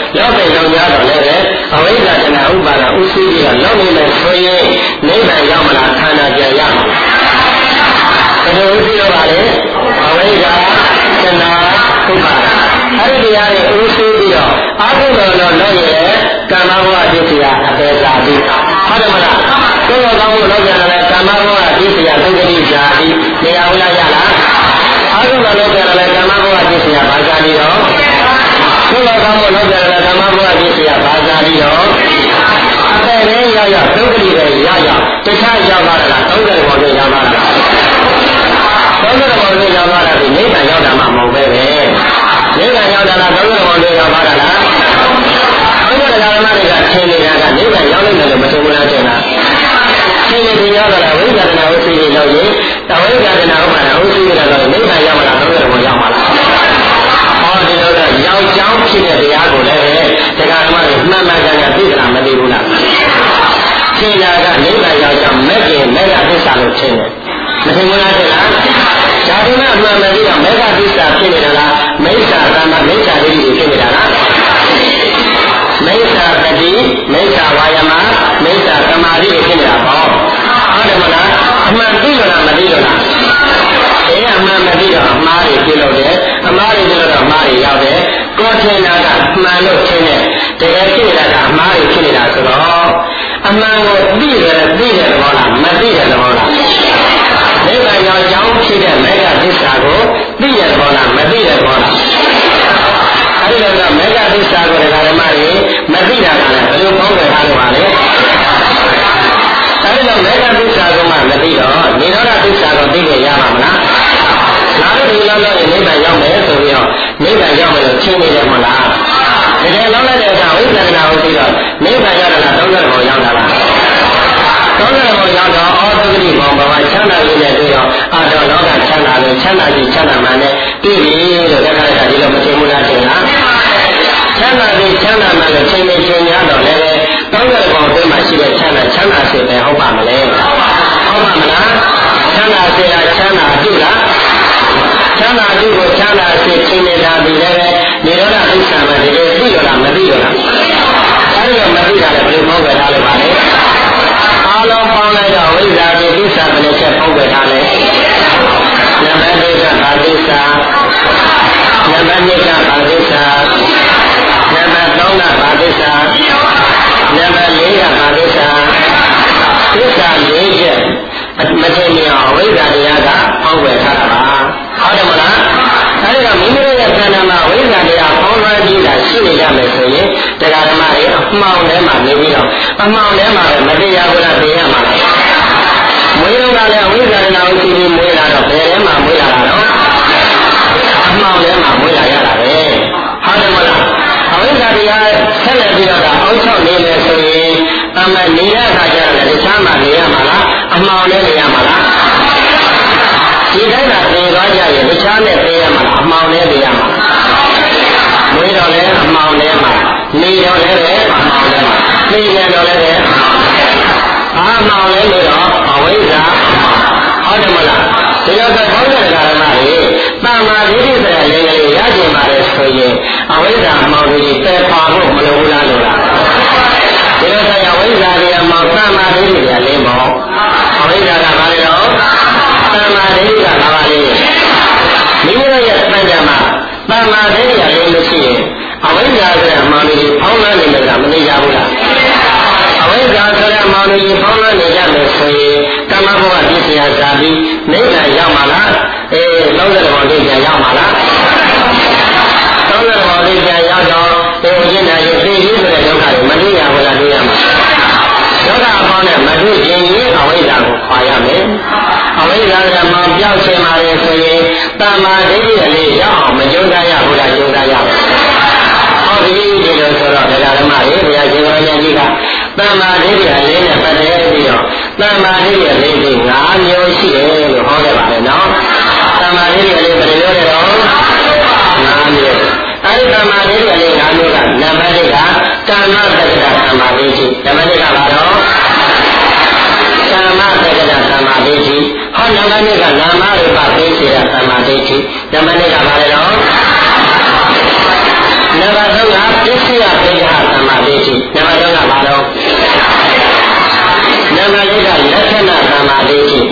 လောက်တဲ့ရောက်ကြတော့လည်းပဲအဝိဇ္ဇာတဏှာဥပါဒဥသိပြီးတော့လောက်နေမယ်ဆိုရင်နိဗ္ဗာန်ရောက်မလားခန္ဓာပြန်ရမှာဘယ်လိုဥသိတော့ပါလဲအဝိဇ္ဇာတဏှာဥပါဒအဲ့ဒီတရားတွေဥသိပြီးတော့အာဟုတော်တော်လောက်ရဲ့ကမ္မဘဝပစ္စယအပေသာတိဟုတ်တယ်မလားကိုယ်တော်ကောင်းမှုလောက်ကြတယ်ကမ္မဘဝပစ္စယသုဂတိဇာတိနေရာဝလာရလားအာဟုတော်လောက်ကြတယ်ကမ္မဘဝပစ္စယဘာသာတိတော့ကိုယ်တော်ကောင်းမှုလောက်ကြတယ်ကမ္မဘဝပစ္စယဘာသာတိတော့အပေနဲ့ရရသုဂတိပဲရရတခြားရောက်လာတာသုံးတယ်ပေါ်နဲ့ရောက်လာတာသုံးတယ်ပေါ်နဲ့ရောက်လာတာဒီနိဗ္ဗာန်ရောက်တာမှမဟုတ်ပဲပဲနိဗ္ဗာန်ရောက်တာလားသုံးတယ်ပေါ်နဲ့ရောက်လာတာလားဘုရားဓမ္မတွေကသင်နေတာကနိဗ္ဗာန်ရောက်နိုင်တယ်လို့မထင်ဘူးလားသင်လားသင်နေကြရတာဝိဇ္ဇာတနာဥသိတွေလို့ရင်တဝိဇ္ဇာတနာဥပါဒဥသိတွေတော့နိဗ္ဗာန်ရောက်လာတော့တယ်ဘုရားရောက်မှာလားဟောဒီလိုတော့ရောက်ကြောင်းဖြစ်တဲ့တရားကိုလည်းတရားဓမ္မတွေမှန်မှန်ကန်ကန်သိကြတာမသိဘူးလားသင်တာကနိဗ္ဗာန်ရောက်ကြောင်းမဲ့ခင်မဲ့ကသစ္စာလို့ထင်တယ်မထင်ဘူးလားသင်လားဒါကမှအမှန်မှန်ပြီးတော့မဲ့ကသစ္စာဖြစ်နေတာလားမိစ္ဆာသမ္မာမိစ္ဆာဒိဋ္ဌိဖြစ်နေတာလားမိစ္ဆာတတိမိစ္ဆာဝါယမမိစ္ဆာသမာဓိဖြစ်နေတာပေါ့ဟုတ်တယ်မလားအမှန်သိလို့လားမသိလို့လားအဲအမှန်မသိတော့အမှားတွေပြုလုပ်တယ်အမှားတွေပြုလို့တော့အမှားတွေရောက်တယ်ကိုယ်ထင်တာကမှန်လို့ထင်တယ်တကယ်ဖြစ်နေတာကအမှားတွေဖြစ်နေတာဆိုတော့အမှန်ကိုသိတယ်သိတယ်သဘောလားမသိတယ်သဘောလားနိဗ္ဗာန်ရောက်ကြောင်းဖြစ်တဲ့မေဃသစ္စာကိုသိတယ်သဘောလားမသိတယ်သဘောလားအဲ့ဒီတော့မေဃသစ္စာကိုဓမ္မတွေမသိတာကလည်းဘယ်လိုပေါင်းတယ်ထားလို့ပါလဲအဲ့ဒီတော့မေဃသစ္စာကိုမှမသိတော့နိရောဓသစ္စာကိုသိကြရမှာမလားငါတို့ဒီလောက်လောက်နိဗ္ဗာန်ရောက်မယ်ဆိုပြီးတော့နိဗ္ဗာန်ရောက်မယ်လို့ထင်နေတယ်မဟုတ်လားတကယ်လောက်လိုက်တဲ့အခါဝိသနာကိုသိတော့နိဗ္ဗာန်ရောက်တာသုံးရဘောရောက်တာလားသုံးရဘောရောက်တော့အောသတိဘောဘဝချမ်းသာရင်းနဲ့တွေ့တော့အာတော်လောကချမ်းသာလို့ချမ်းသာကြီးချမ်းသာမှနဲ့တွေ့ပြီလို့တခါတခါဒီလိုမသိဘူးလားထင်လားချမ်းသာပြီးချမ်းသာမှလည်းချိန်ချိန်ချိန်ရတော့လည်းတောင်းရကောင်အတွင်းမှာရှိတဲ့ချမ်းသာချမ်းသာစေပဲဟုတ်ပါမလဲဟုတ်ပါမလားချမ်းသာစေတာချမ်းသာပြုလားချမ်းသာပြုကိုချမ်းသာစေချိန်နေတာဒီလည်းပဲနိရောဓသစ္စာမှာဒီလိုသိရလားမသိရလားအဲဒီတော့မသိတာလည်းဘယ်လိုပေါင်းကြတာလဲပါလဲအားလုံးပေါင်းလိုက်တော့ဝိဇ္ဇာတိသစ္စာဘယ်လိုချက်ပေါင်းကြတာလဲနံပါတ်လေးကဘာသစ္စာနံပါတ်နှစ်ကဘာသစ္စာနံပါတ်သုံးကဘာသစ္စာနံပါတ်လေးကဘာသစ္စာသစ္စာလေးချက်မထင်မြင်အောင်ဝိဇ္ဇာတရားကပေါင်းဝယ်ထားတာပါဟုတ်တယ်မလားအဲဒီတော့မိမိတို့ရဲ့ခန္ဓာမှာဝိဇ္ဇာတရားပေါင်းလွှမ်းပြီးတာရှိနေကြမယ်ဆိုရင်တရားဓမ္မတွေအမှောင်ထဲမှာနေပြီးတော့အမှောင်ထဲမှာပဲမတရားဘူးလားသိရမှာလားမွေးတော့ကလည်းဝိဇ္ဇာတရားကိုသိပြီးမွေးလာတော့ဘယ်ထဲမှာမွေးလာတာတော့အမှောင်ထဲမှာမွေးလာရတာပဲဟုတ်တယ်မလားအဝိဇ္ဇာတရားဆက်လက်ပြီးတော့အောက်ချောက်နေမယ်ဆိုရင်အမှန်နေတဲ့အခါကျတော့တခြားမှာနေရမှာလားအမှောင်နဲ့နေရမှာလားဒီတိုင်းကသိသွားကြရင်တခြားနဲ့သိရမှာလားအမှောင်နဲ့နေရမှာမွေးတော့လည်းအမှောင်ထဲမှာနေတော့လည်းပဲအမှောင်ထဲမှာသိနေတော့လည်းပဲအမှောင်လည်းနေတော့အဝိဇ္ဇာဟုတ်တယ်မလားဒီလိုဆိုဘောဓဓမ္မတွေတမ္မာဒိဋ္ဌိဆိုတဲ့လင်္ကာလေးရကျင်ပါလေဆိုရင်အဝိဇ္ဇာအမှောင်ကြီးပယ်ပါဖို့မလိုဘူးလားလို့လားဒီလိုဆိုရင်အဝိဇ္ဇာတွေအမှောင်တမ္မာဒိဋ္ဌိကလည်းပေါ့အဝိဇ္ဇာကဘာလဲတော့တမ္မာဒိဋ္ဌိကဘာပါလဲမိမိတို့ရဲ့စံကြမှာတမ္မာဒိဋ္ဌိကလည်းမရှိရင်အဝိဇ္ဇာဆိုတဲ့အမှောင်ကြီးဖောင်းလာနေမှာမနေကြဘူးလားအဝိဇ္ဇာဆိုတဲ့အမှောင်ကြီးဖောင်းလာနေကြမယ်ဆိုရင်ကမ္မဘဝပြည့်စရာဇာတိနိဗ္ဗာန်ရောက်မှာလားအေးသုံးရတော်လေးပြန်ရောက်မှာလားသုံးရတော်လေးပြန်ရောက်တော့ဒီရင်းနိုင်ရေးသိရေးဆိုတဲ့ဒုက္ခတွေမတွေ့ရဘူးလားတွေ့ရမှာဒုက္ခအပေါင်းနဲ့မတွေ့ခြင်းရင်အဝိဇ္ဇာကိုခွာရမယ်အဝိဇ္ဇာကမှပျောက်ခြင်းပါလေဆိုရင်တမ္မာဒိဋ္ဌိအလေးရောက်အောင်မကြိုးစားရဘူးလားကြိုးစားရမယ်ဟုတ်ပြီဒီလိုဆိုတော့ဒကာဓမ္မတွေဘုရားရှင်တော်ကြီးကတမ္မာဒိဋ္ဌိအလေးနဲ့ပတ်သက်ပြီးတော့တမ္မာဒိဋ္ဌိအလေးကြီး၅မျိုးရှိတယ်လို့ဟောခဲ့ပါတယ်နော်တမ္မာဒိဋ္ဌိအလေးဘယ်လိုလဲတော့၅မျိုးအဲဒီတမ္မာဒိဋ္ဌိအလေး၅မျိုးကနံပါတ်၁ကကာမတက္ကတာတမ္မာဒိဋ္ဌိနံပါတ်၂ကဘာတော့ကာမတက္ကတာတမ္မာဒိဋ္ဌိဟောနံပါတ်၂ကနာမရူပသိစေတာတမ္မာဒိဋ္ဌိနံပါတ်၂ကဘာလဲတော့နံပါတ်၃ကပစ္စယပ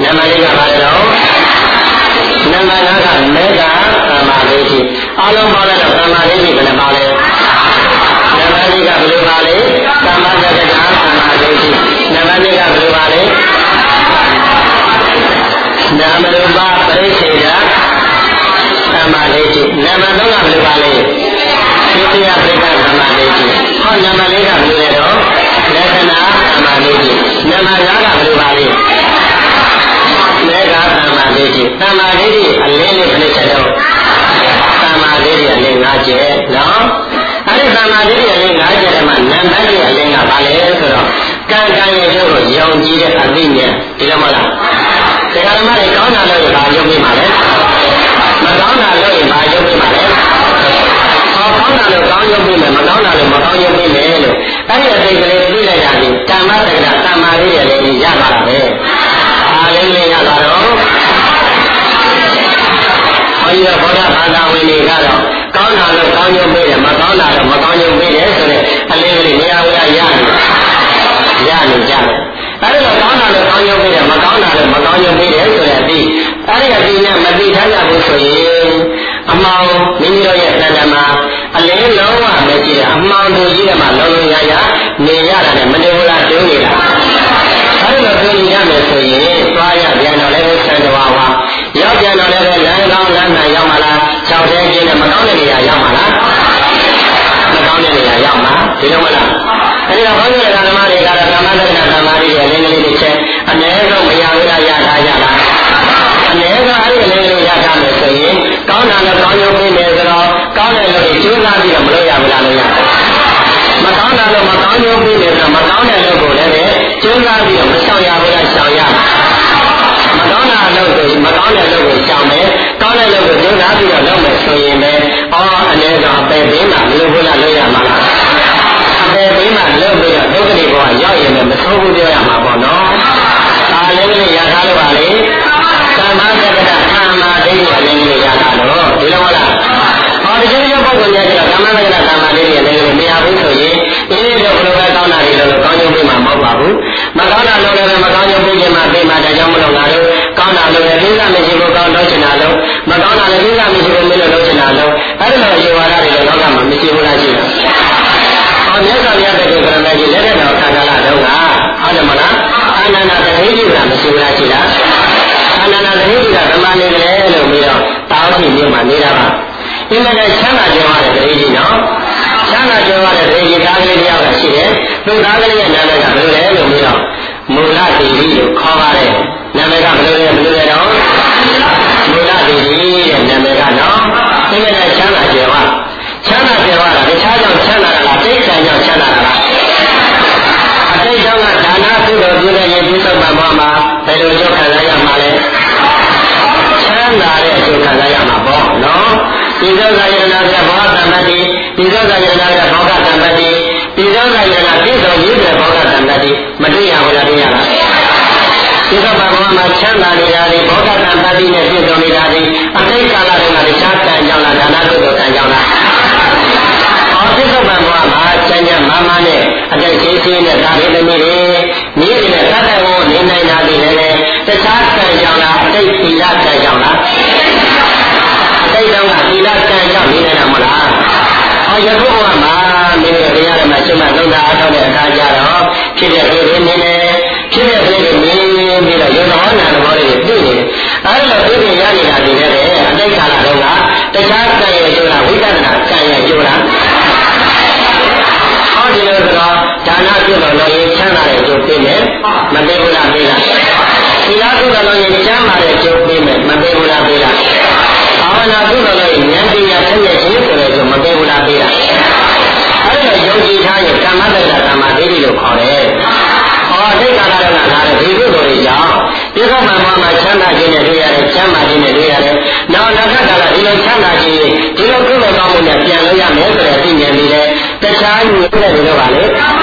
ံပါတ်လေးကဘာလဲတော့နံပါတ်ငါးကမေဃသမ္မာဒိဋ္ဌိအလုံးပေါင်းလိုက်တော့သမ္မာဒိဋ္ဌိဘယ်နှပါလဲနံပါတ်လေးကဘယ်လိုပါလဲသမ္မာသက္ကတာသမ္မာဒိဋ္ဌိနံပါတ်လေးကဘယ်လိုပါလဲနာမရူပပရိစ္ဆေဒသမ္မာဒိဋ္ဌိနံပါတ်သုံးကဘယ်လိုပါလဲသိတ္တယပရိက္ခသမ္မာဒိဋ္ဌိဟောနံပါတ်လေးကဘယ်လိုလဲတော့လက္ခဏာသမ္မာဒိဋ္ဌိနံပါတ်ငါးကဘယ်လိုပါလဲမေဃသမ္မာဒိဋ္ဌိသမ္မာဒိဋ္ဌိအလင်းလေးပြည့်စုံတော့သမ္မာဒိဋ္ဌိအလင်းငါးကျဲနော်အဲ့ဒီသမ္မာဒိဋ္ဌိအလင်းငါးကျဲထဲမှာနံပါတ်လေးအလင်းကဘာလဲဆိုတော့ကံကံရဲ့ကျိုးကိုယုံကြည်တဲ့အသိဉာဏ်ဒီလိုမလားတရားဓမ္မတွေကောင်းတာလို့ဘာယုံပြီးမှလဲမကောင်းတာလို့ဘာယုံပြီးမှလဲဟောကောင်းတာလို့ကောင်းယုံပြီးမယ်မကောင်းတာလို့မကောင်းယုံပြီးမယ်လို့အဲ့ဒီအသိကလေးသိလိုက်တာဒီဓမ္မတက္ကတာသမ္မာဒိဋ္ဌိလည်းရပါတာပဲအားလုံးလေးရပါတော့ဘုရားဘောဓဘာသာဝင်တွေကတော့ကောင်းတာလို့ကောင်းယုံပြီးတယ်မကောင်းတာလို့မကောင်းယုံပြီးတယ်ဆိုတဲ့အလေးကလေးနေရာဝရရနေရနေကြတယ်အဲ့ဒါကောင်းတာလို့ကောင်းယုံပြီးတယ်မကောင်းတာလို့မကောင်းယုံပြီးတယ်ဆိုတဲ့အသည့်အဲ့ဒီအသည့်နဲ့မသိထားကြဘူးဆိုရင်အမှောင်မိမိတို့ရဲ့တဏ္ဍာမှာအလင်းလုံးဝမရှိတဲ့အမှောင်တို့ကြီးထဲမှာလုံးလုံးရရနေရတာနဲ့မနေဘူးလားတွင်းနေတာအဲ့ဒါလိုတွင်းနေရမယ်ဆိုရင်သွားရပြန်တော့လည်းဆန္ဒဝါဝါရောက်ပြန်တော့လည်းလမ်းကောင်းလမ်းမှန်ရောက်မှလား၆တဲ့ကျင်းနဲ့မကောင်းတဲ့နေရာရောက်မှလားမကောင်းတဲ့နေရာရောက်မှဒီလိုမလားအဲဒီတော့ဘုန်းကြီးဓမ္မတွေကတော့ဓမ္မသက္ကနာဓမ္မတွေရဲ့အလင်းကလေးတစ်ချက်အနည်းဆုံးမရဘူးလားရထားကြလားအနည်းဆုံးအဲဒီအလင်းကလေးရထားမယ်ဆိုရင်ကောင်းတာလည်းကောင်းရုံနဲ့ဆိုတော့ကောင်းတဲ့လူတွေကျိုးစားပြီးတော့မလုပ်ရဘူးလားလို့ရတယ်မကောင်းတာလည်းမကောင်းရုံပြီးနေတော့မကောင်းတဲ့လူကိုလည်းကျိုးစားပြီးတော့မဆောင်ရဘူးလားဆောင်ရမကောင်းတာလို့ဆိုမကောင်းတဲ့လူကိုဆောင်မယ်ကောင်းတဲ့လူကိုကျိုးစားပြီးတော့လုပ်မယ်ဆိုရင်လည်းအော်အနည်းဆုံးအပယ်ပေးမှမလုပ်ဘူးလားလုပ်ရမှာလားအပယ်ပေးမှလုပ်ပြီးတော့ဒုက္ခတွေဘောရောက်ရင်လည်းမဆိုးဘူးပြောရမှာပေါ့နော်ဒါလည်းလည်းရထားလို့ပါလေသမ္မာသက္ကတာသမ္မာဒိဋ္ဌိအလင်းလေးရတာလို့ဒီလိုမလားဟောဒီလိုမျိုးပုံစံမျိုးကျတော့သမ္မာသက္ကတာသမ္မာဒိဋ္ဌိအလင်းလေးမရဘူးဆိုရင်ဒီလိုတော့ဘယ်လိုပဲကောင်းတာတွေလို့ကောင်းကျိုးပေးမှာမဟုတ်ပါဘူးမကောင်းတာလို့လည်းမကောင်းကျိုးပေးခြင်းမှာပေးမှာဒါကြောင့်မလို့ငါတို့ကောင်းတာလို့လည်းသိစားမရှိဘူးကောင်းတော့ချင်တာလို့မကောင်းတာလည်းသိစားမရှိဘူးမလို့လုပ်ချင်တာလို့အဲ့ဒီလိုအယူဝါဒတွေလည်းလောကမှာမရှိဘူးလားရှိတယ်ဟောမြတ်စွာဘုရားတဲ့ကရဏကြီးလက်ထက်တော်ခန္ဓာလာတော့ကဟုတ်တယ်မလားအာနန္ဒသတိကြီးကမရှိဘူးလားရှိလားအာနန္ဒသတိကြီးကဓမ္မနေတယ်လို့ပြီးတော့တောင်းရှိမြို့မှာနေတာပါအင်းလည်းချမ်းသာကြွားတဲ့သတိကြီးနော်ချမ်းသာကြွားတဲ့သတိကြီးသားကလေးတယောက်ကရှိတယ်သူသားကလေးရဲ့နာမည်ကဘယ်လိုလဲလို့ပြီးတော့မူလတိတိလို့ခေါ်ပါတယ်နာမည်ကဘယ်လိုလဲဘယ်လိုလဲတော့မူလတိတိတဲ့နာမည်ကနော်အင်းလည်းချမ်းသာကြွားချမ်းသာကြွားတာတခြားကြောင့်ချမ်းသာတာလားတိတ်ဆန်ကြောင့်ချမ်းသာတာလားအတိတ်ကြောင့်ကဒါနကုသိုလ်ပြုတဲ့ရင်ပြုစုပါမှာမှာဘယ်လိုကြောင့်ခံရမှာလဲချမ်းသာတဲ့အကျိုးခံရမှာပေါ့နော်ဒီသောကယရနာကဘောဓတမ္ပတိဒီသောကယရနာကဘောဓတမ္ပတိဒီသောကယရနာပြည့်စုံရည်တဲ့ဘောဓတမ္ပတိမတွေ့ရဘူးလားတွေ့ရလားဒီသောကဘောမှာချမ်းသာနေတာဒီဘောဓတမ္ပတိနဲ့ပြည့်စုံနေတာဒီအတိတ်ကာလတွေကတခြားကံကြောင့်လားဒါနကုသိုလ်ကံကြောင့်လားဟောဒီသောကဘောမှာကျမ်းကျမ်းမာမာနဲ့အတိတ်ရှိရှိနဲ့ဒါတွေသမီးတွေမြေတွေနဲ့သတ်တဲ့ဘောနေနိုင်တာဒီလည်းတခြားကံကြောင့်လားအတိတ်သီလကံကြောင့်လားအတိတ်တော့ကသီလကံကြောင့်နေနေတာမဟုတ်လားဟောယခုဘဝမှာမိမိတရားဓမ္မရှင်းမှသုံးတာအထောက်တဲ့အခါကျတော့ဖြစ်တဲ့ဒီနေနေဖြစ်တဲ့ဒီနေပြီးတော့ယုံတော်နာတော်တွေပြည့်နေတယ်အဲဒီလိုပြည့်ပြည့်ရနေတာဒီလည်းအတိတ်ကာလတော့ကတခြားကံရဲ့ကျိုးလားဝိပဿနာကံရဲ့ကျိုးလားဟောဒီလိုဆိုတော့ဒါနပြုလို့လည်းချမ်းသာတဲ့ကျိုးပေးမယ်မပေးဘူးလားပေးလားသီလပြုလို့လည်းချမ်းသာတဲ့ကျိုးပေးမယ်မပေးဘူးလားပေးလားဘာဝနာပြုလို့လည်းဉာဏ်ပညာဆင်းရဲခြင်းဆိုတဲ့ကျိုးမပေးဘူးလားပေးလားအဲ့ဒါယုံကြည်ထားရင်ကမ္မတ္တရာသမ္မာဒိဋ္ဌိလို့ခေါ်တယ်ဟောဒိဋ္ဌာရကလာတဲ့ဒီကုသိုလ်တွေကြောင့်ဒီကမှန်မှမှာချမ်းသာခြင်းနဲ့တွေ့ရတယ်ချမ်းသာခြင်းနဲ့တွေ့ရတယ်နောက်နောက်ခါကဒီလိုချမ်းသာခြင်းဒီလိုကုသိုလ်ကောင်းမှုနဲ့ပြန်လို့ရမယ်ဆိုတဲ့အသိဉာဏ်လေးနဲ့တခြားညွှန်တဲ့တွေတော့ပါလေ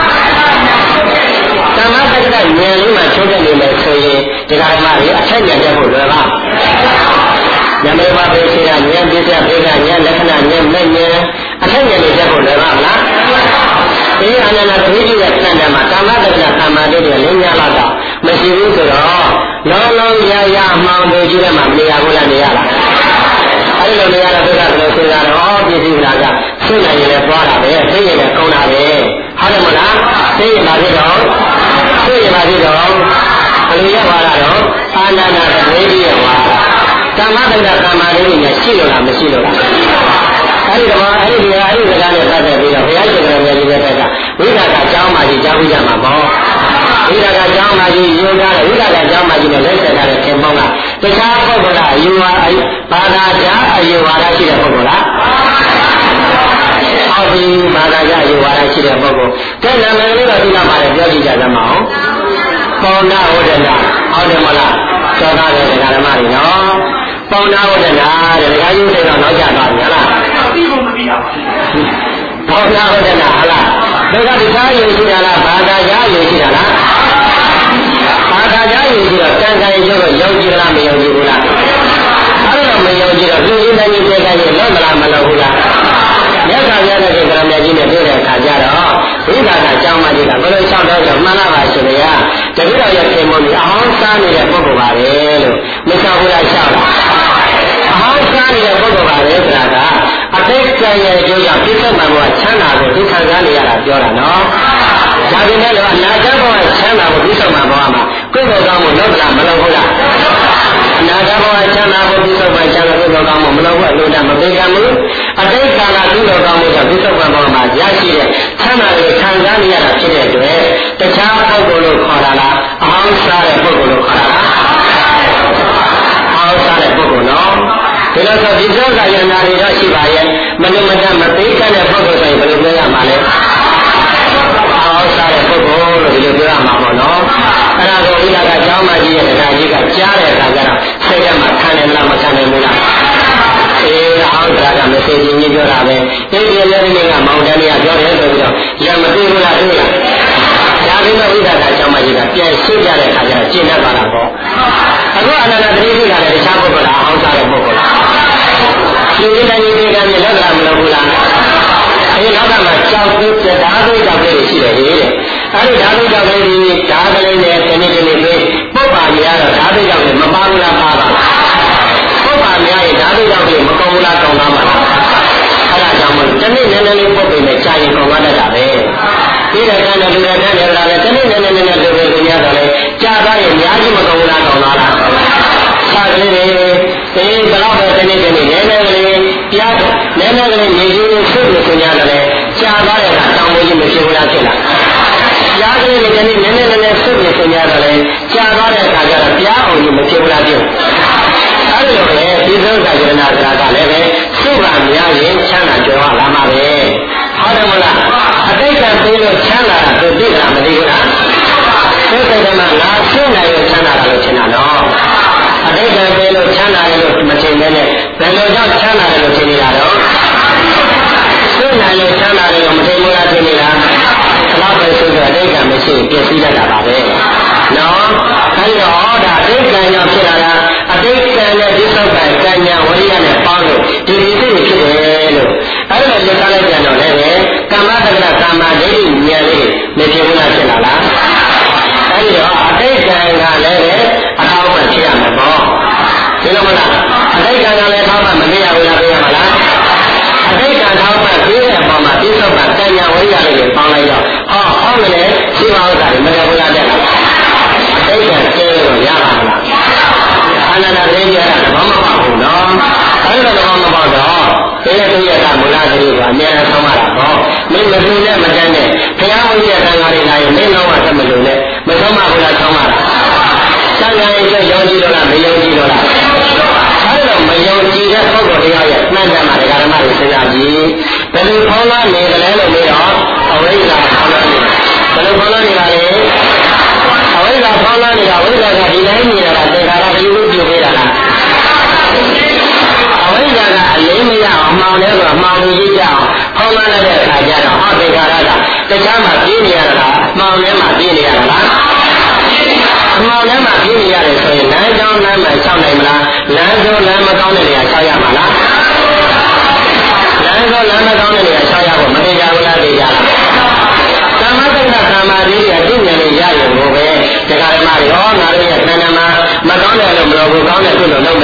သမ္မာတက္ကရာဉာဏ်လေးမှချုပ်တဲ့နေမယ်ဆိုရင်ဒီကရမတွေအထက်ဉာဏ်တက်ဖို့လွယ်ပါဉာဏ်မေပါပဲရှိတာဉာဏ်ပြည့်စုံဘေကဉာဏ်လက္ခဏာဉာဏ်မဲ့ဉာဏ်အထက်ဉာဏ်တွေတက်ဖို့လွယ်ပါမလားဒီအနန္တသတိကြီးရဲ့စံတမှာသမ္မာတက္ကရာသမ္မာဒိဋ္ဌိလင်းညာလာတာမရှိဘူးဆိုတော့လုံးလုံးရကြီးထဲမှာမနေရဘူးလားနေရလားအဲ့လိုနေရတဲ့ဒုက္ခဆိုလို့စဉ်းစားတော့ဩပစ္စည်းကကစိတ်နိုင်ရင်လည်းသွားတာပဲစိတ်ရင်လည်းကောင်းတာပဲဟုတ်တယ်မလားစိတ်ရင်ပါဖြစ်တော့စိတ်ရင်ပါဖြစ်တော့ဘယ်လိုရပါလားတော့အာနန္ဒသတိရဝါဓမ္မတက္ကသမ္မာလေးညာရှိလို့လားမရှိလို့လားအဲ့ဒီတော့အဲ့ဒီအဲ့ဒီစကားနဲ့ပတ်သက်ပြီးတော့ဘုရားရှင်ကလည်းဒီဘက်ကဝိသကအကြောင်းမှကြီးကြားပြီးကြမှာပေါ့ဝိသကအကြောင်းမှကြီးယူထားတယ်ဝိသကအကြောင်းမှကြီးနဲ့လက်ဆက်ထားတဲ့ခင်ပေါင်းကတခြားပုဂ္ဂိုလ်အယူဝါဘာသာကြားအယူဝါဒရှိတဲ့ပုဂ္ဂိုလ်လားဟောဒီဘာသာကြားအယူဝါဒရှိတဲ့ပုဂ္ဂိုလ်ကဲနာမည်လေးတော့ဒီလောက်ပါတယ်ပြောကြည့်ကြသမောင်းပေါဏဝဒနာဟုတ်တယ်မလားသောတာရဲ့ဓမ္မတွေနော်ပေါဏဝဒနာတဲ့ဒကာကြီးတွေတော့နောက်ကျသွားပြီဟလားပြီးဖို့မပြီးအောင်ပေါဏဝဒနာဟလားဒါကဒီသားယုံကြည်တာလားဘာသာကြားယုံကြည်တာလားဘာသာကြားယုံကြည်တော့ကံကံရုပ်တော့ယုံကြည်လားမယုံကြည်ဘူးလားအဲ့တော့မယုံကြည်တော့လူကြီးတိုင်းကြီးတဲ့ကကြီးလောက်မလားမလောက်ဘူးလားမြတ်စွာဘုရားရဲ့ကံမြတ်ကြီးနဲ့တွေ့တဲ့အခါကျတော့ဝိသကအကြောင်းမှကြီးကဘယ်လိုလျှောက်တော့ဆိုမှန်လားပါရှင်ဗျာတတိယရဲ့ခင်မုန်းကြီးအဟောင်းစားနေတဲ့ပုဂ္ဂိုလ်ပါပဲလို့မလျှောက်ဘူးလားလျှောက်လားအဟောင်းစားနေတဲ့ပုဂ္ဂိုလ်ပါပဲဆိုတာကအတိတ်ကံရဲ့အကျိုးကြောင့်ပြစ္ဆုတ်မှန်ဘဝချမ်းသာကိုဒုက္ခစားနေရတာပြောတာနော်ဒါပေမဲ့လို့အနာဂတ်ဘဝချမ်းသာကိုပြစ္ဆုတ်မှန်ဘဝမှာကိုယ်တော်ကောင်းမှုလုပ်လားမလုပ်ဘူးလားအနာဂတ်ဘဝချမ်းသာကိုပြစ္ဆုတ်မှန်ချမ်းသာကိုယ်တော်ကောင်းမှုမလုပ်ဘူးအလို့တမပေးကံဘူးအတိတ်ကာလကုသိုလ်ကောင်းမှုကြောင့်ပြစ္ဆုတ်မှန်ဘဝမှာရရှိတဲ့ချမ်းသာကိုခံစားနေရတာဖြစ်တဲ့အတွက်တခြားပုဂ္ဂိုလ်လို့ခေါ်တာလားအဟောင်းစားတဲ့ပုဂ္ဂိုလ်လို့ခေါ်တာလားအဟောင်းစားတဲ့ပုဂ္ဂိုလ်နော်ဒီလိုဆိုဒီသောကယန္တာတွေတော့ရှိပါရဲ့မနုမတမသိကတဲ့ပုဂ္ဂိုလ်ဆိုရင်ဘယ်လိုပြောရမှာလဲအဟောင်းစားတဲ့ပုဂ္ဂိုလ်လို့ဒီလိုပြောရမှာပေါ့နော်အဲ့ဒါကိုဝိသကအကြောင်းမကြီးရဲ့တရားကြီးကကြားတဲ့အခါကျတော့စိတ်ထဲမှာခံတယ်မလားမခံနိုင်ဘူးလားအေးအဟောင်းစားကမသိချင်းကြီးပြောတာပဲဒီပြည့်လည်းနေကမောင်တန်းလေးကပြောတယ်ဆိုပြီးတော့ရမသိဘူးလားတွေ့လားဒါပြီးတော့ဝိသကအကြောင်းမကြီးကပြန်ရှင်းပြတဲ့အခါကျတော့ရှင်းတတ်ပါလားပေါ့အခုအနန္တသတိပြုတာလည်းတခြားပုဂ္ဂိုလ်လားအဟောင်းစားတဲ့ပုဂ္ဂိုလ်လားလူကြီးတိုင်းကြီးကလည်းလောက်လာမလို့ဘူးလားအဲဒီနောက်ကမှကြောက်ပြီးဓာတ်သိကြောက်လေးရှိတယ်ဟေးအဲဒီဓာတ်သိကြောက်လေးကြီးဓာတ်ကလေးနဲ့တနေ့တနေ့လေးပုပ္ပါများတော့ဓာတ်သိကြောက်လေးမပါဘူးလားပါပါပုပ္ပါများရင်ဓာတ်သိကြောက်လေးမကောင်းဘူးလားကောင်းသားမလားအဲဒါကြောင့်မလို့တနေ့နည်းနည်းလေးပုတ်ပြီးနဲ့ကြာရင်ကောင်းသွားတတ်တာပဲဒီတဲ့ကလည်းလူတွေကလည်းလည်းတနေ့နည်းနည်းနည်းနည်းလူတွေကြီးရတော့လေကြာသွားရင်အများကြီးမကောင်းဘူးလားကောင်းသားလားခြားကလေးတွေအေးဘယ်တော့ပဲတနေ့တနေ့နည်းနည်းလေးပြားနည်းနည်းလေးနေကြီးလေးဆွေးလို့ဆိုရတယ်လေကြာသွားတဲ့အခါတောင်းလို့ကြီးမဖြစ်ဘူးလားဖြစ်လားပြားကလေးတွေတနေ့နည်းနည်းလေးဆွေးလို့ဆိုရတယ်လေကြာသွားတဲ့အခါကျတော့ပြားအောင်ကြီးမဖြစ်ဘူးလားဖြစ်အဲ့လိုပဲဒီသောကယန္တာဆိုတာကလည်းပဲစုပါများရင်ချမ်းသာကြွယ်ဝလာမှာပဲဟုတ်တယ်မလားအတိတ်ကသေးလို့ချမ်းသာတာသူသိတာမသိဘူးလားသိတဲ့ကမှငါရှင်းနိုင်လို့ချမ်းသာတာလို့ထင်တာနော်အတိတ်ကသေးလို့ချမ်းသာတယ်လို့မထင်ဘဲနဲ့ဘယ်လိုကြောင့်ချမ်းသာတယ်လို့ထင်နေတာတော့ရှင်းနိုင်လို့ချမ်းသာတယ်လို့မထင်ဘူးလားထင်နေတာဘလောက်ပဲဆိုတော့အတိတ်ကမရှိပြည့်စည်တတ်တာပါပဲနော်အဲဒီတော့ဒါအတိတ်ကံကြောင့်ဖြစ်လာတာအတိတ်ကံနဲ့ဒီသောကံကံညာဝိရိယနဲ့ပေါင်းလို့ဒီဒီစိတ်ဖြစ်တယ်လို့အဲဒီလိုလက်စားလိုက်ကြတော့လည်းကမ္မတက္ကသမ္မာဒိဋ္ဌိဉာဏ်လေးမဖြစ်ဘူးလားဖြစ်လာလားအဲဒီတော့အတိတ်ကံကလည်းအထောက်အပံ့ဖြစ်ရမှာပေါ့ဒီလိုမလားအတိတ်ကံကလည်းအထောက်အပံ့မဖြစ်ရဘူးလားပြရမလားအတိတ်ကံထောက်အပံ့ပြီးတဲ့အပေါ်မှာဒီသောကံကံညာဝိရိယလေးကိုပေါင်းလိုက်တော့ဟောဟောလည်းရှိပါဥစ္စာတွေမရဘူးလားတဲ့အတိတ်ကံကျဲလို့ရပါမလားအနန္တလေးရတာဘာမှမပေါ့ဘူးနော်အဲဒီတော့ဘာမှမပေါ့တော့ဒီလိုတွေ့ရတာမူလသတိကအများအားဆုံးပါတာပေါ့မင်းမသိနဲ့မတန်းနဲ့ဘုရားဝိညာဉ်ကံကားတွေလာရင်မင်းတော့မှမလို့နဲ့မဆုံးမဘူးလားဆုံးမလားစံဃာရဲ့ယုံကြည်လို့လားမယုံကြည်လို့လားအဲဒီတော့မယုံကြည်တဲ့ပုဂ္ဂိုလ်တရားရဲ့နှမ်းကြမှာဒကာဓမ္မတွေစဉ်းစားကြည့်ဘယ်လိုခေါင်းလားနေကြလဲလို့ပြီးတော့အဝိဇ္ဇာခေါင်းလားနေဘယ်လိုခေါင်းလားနေတာလဲအဝိဇ္ဇာခေါင်းလားနေတာဝိဇ္ဇာကဒီတိုင်းနေတာလားတေခါရဘယ်လိုပြုပေးတာလားအဝိဇ္ဇာကအလင်းမရအောင်မှောင်တယ်ဆိုတော့မှောင်လို့ရကြအောင်ခေါင်းလားတဲ့အခါကျတော့ဟောတေခါရကတခြားမှာပြင်းနေရတာလားမှောင်ထဲမှာပြင်းနေရတာလားအမှောင်ထဲမှာပြင်းနေရတယ်ဆိုရင်လမ်းကြောင်းလမ်းမှာဆောက်နိုင်မလားလမ်းကြောလမ်းမကောင်းတဲ့နေရာဆောက်ရမှာလားလမ်းကြောလမ်းမကောင်းတဲ့နေရာဆောက်ရဖို့မနေကြဘူးလားနေကြလားသမ္မာတက္ကသမ္မာဒိဋ္ဌိအကျင့်ဉာဏ်လေးရရုံကိုပဲဒကာဓမ္မတွေဟောငါတို့ရဲ့ခန္ဓာမှာမကောင်းတယ်လို့မလို့ဘူးကောင်းတယ်လို့လုပ်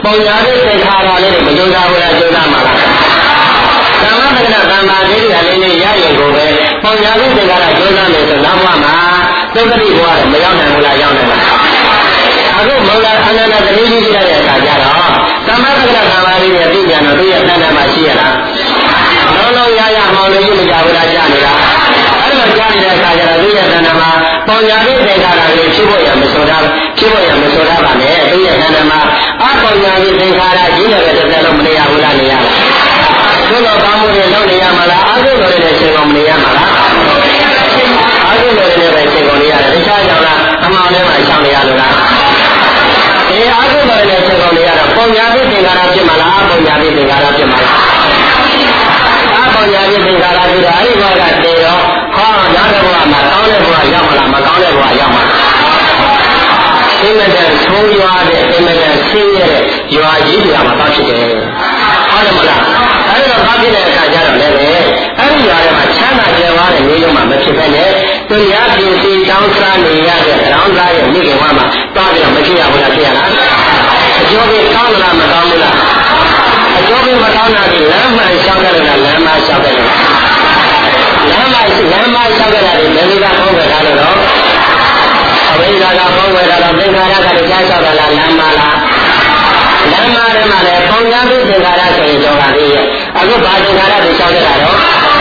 ပုံညာပြီးသင်္ခါရလေးတွေမကြိုးစားဘူးလားကြိုးစားမှာလားသမ္မာတက္ကနာသမ္မာဒိဋ္ဌိအလေးလေးရရင်ကိုပဲပုံညာပြီးသင်္ခါရကြိုးစားမယ်ဆိုနောက်ဘဝမှာသုခတိဘဝကမရောက်နိုင်ဘူးလားရောက်နိုင်လားအခုမောလာအနန္တတတိကြီးကြတဲ့အခါကျတော့သမ္မာတက္ကနာသမ္မာဒိဋ္ဌိရဲ့သိဉာဏ်တော်သူ့ရဲ့တဏ္ဍာမှာရှိရလားလုံးလုံးရရမောင်လို့ရှိမကြဘူးလားကြားနေတာအဲ့လိုကြားနေတဲ့အခါကျတော့သူ့ရဲ့တဏ္ဍာမှာပုံညာပြီးသင်္ခါရလေးဖြစ်ဖို့ရမဆိုတာဖြစ်ဖို့ရမဆိုတာပါနဲ့သူ့ရဲ့တဏ္ဍာမှာအပုံညာပြီးသင်္ခါရကြီးတယ်တဲ့လည်းမနေရဘူးလားနေရလားသို့တော့ကောင်းမှုတွေလုပ်နေရမှာလားအကုသိုလ်တွေနဲ့ရှင်ကုန်မနေရမှာလားအကုသိုလ်တွေနဲ့ပဲရှင်ကုန်နေရတယ်တခြားကြောင့်လားအမှောင်ထဲမှာရှောင်နေရလို့လားဒီအကုသိုလ်တွေနဲ့ရှင်ကုန်နေရတော့ပုံညာပြီးသင်္ခါရဖြစ်မှာလားပုံညာပြီးသင်္ခါရဖြစ်မှာလားအပုံညာပြီးသင်္ခါရဖြစ်တာအဲ့ဒီဘောကတည်ရောဟောနောက်တဲ့ဘဝမှာကောင်းတဲ့ဘဝရောက်မလားမကောင်းတဲ့ဘဝရောက်မှာအင်မတန်ဆိုးရွားတဲ့အင်မတန်ဆင်းရဲတဲ့ရွာကြီးတွေမှာဖြစ်တယ်ဟုတ်တယ်မလားအဲ့တော့ဘာဖြစ်တဲ့အခါကျတော့လည်းပဲအဲ့ဒီရွာထဲမှာချမ်းသာကြွယ်ဝတဲ့နေလုံးမှာမဖြစ်ဘဲနဲ့သူများပြည်စီတောင်းစားနေရတဲ့တောင်းစားရဲ့မိခင်ဘဝမှာတောင်းပြီးတော့မဖြစ်ရဘူးလားဖြစ်ရလားအကျိုးပေးကောင်းလားမကောင်းဘူးလားအကျိုးပေးမကောင်းတာဒီလမ်းမှန်လျှောက်တယ်လားလမ်းမလျှောက်တယ်လားလမ်းမလမ်းမလျှောက်တယ်လားဒီဘယ်လိုကကောင်းကြတာလဲတော့အဝိဇ္ဇာကကောင်းကြတာတော့သင်္ခါရကလည်းကြားလျှောက်တာလားလမ်းမလားလမ်းမထဲမှာလည်းပုံညာပြီးသင်္ခါရဆိုရင်တော့ကလေးရဲ့အခုဘာသင်္ခါရတွေလျှောက်ကြတာတော့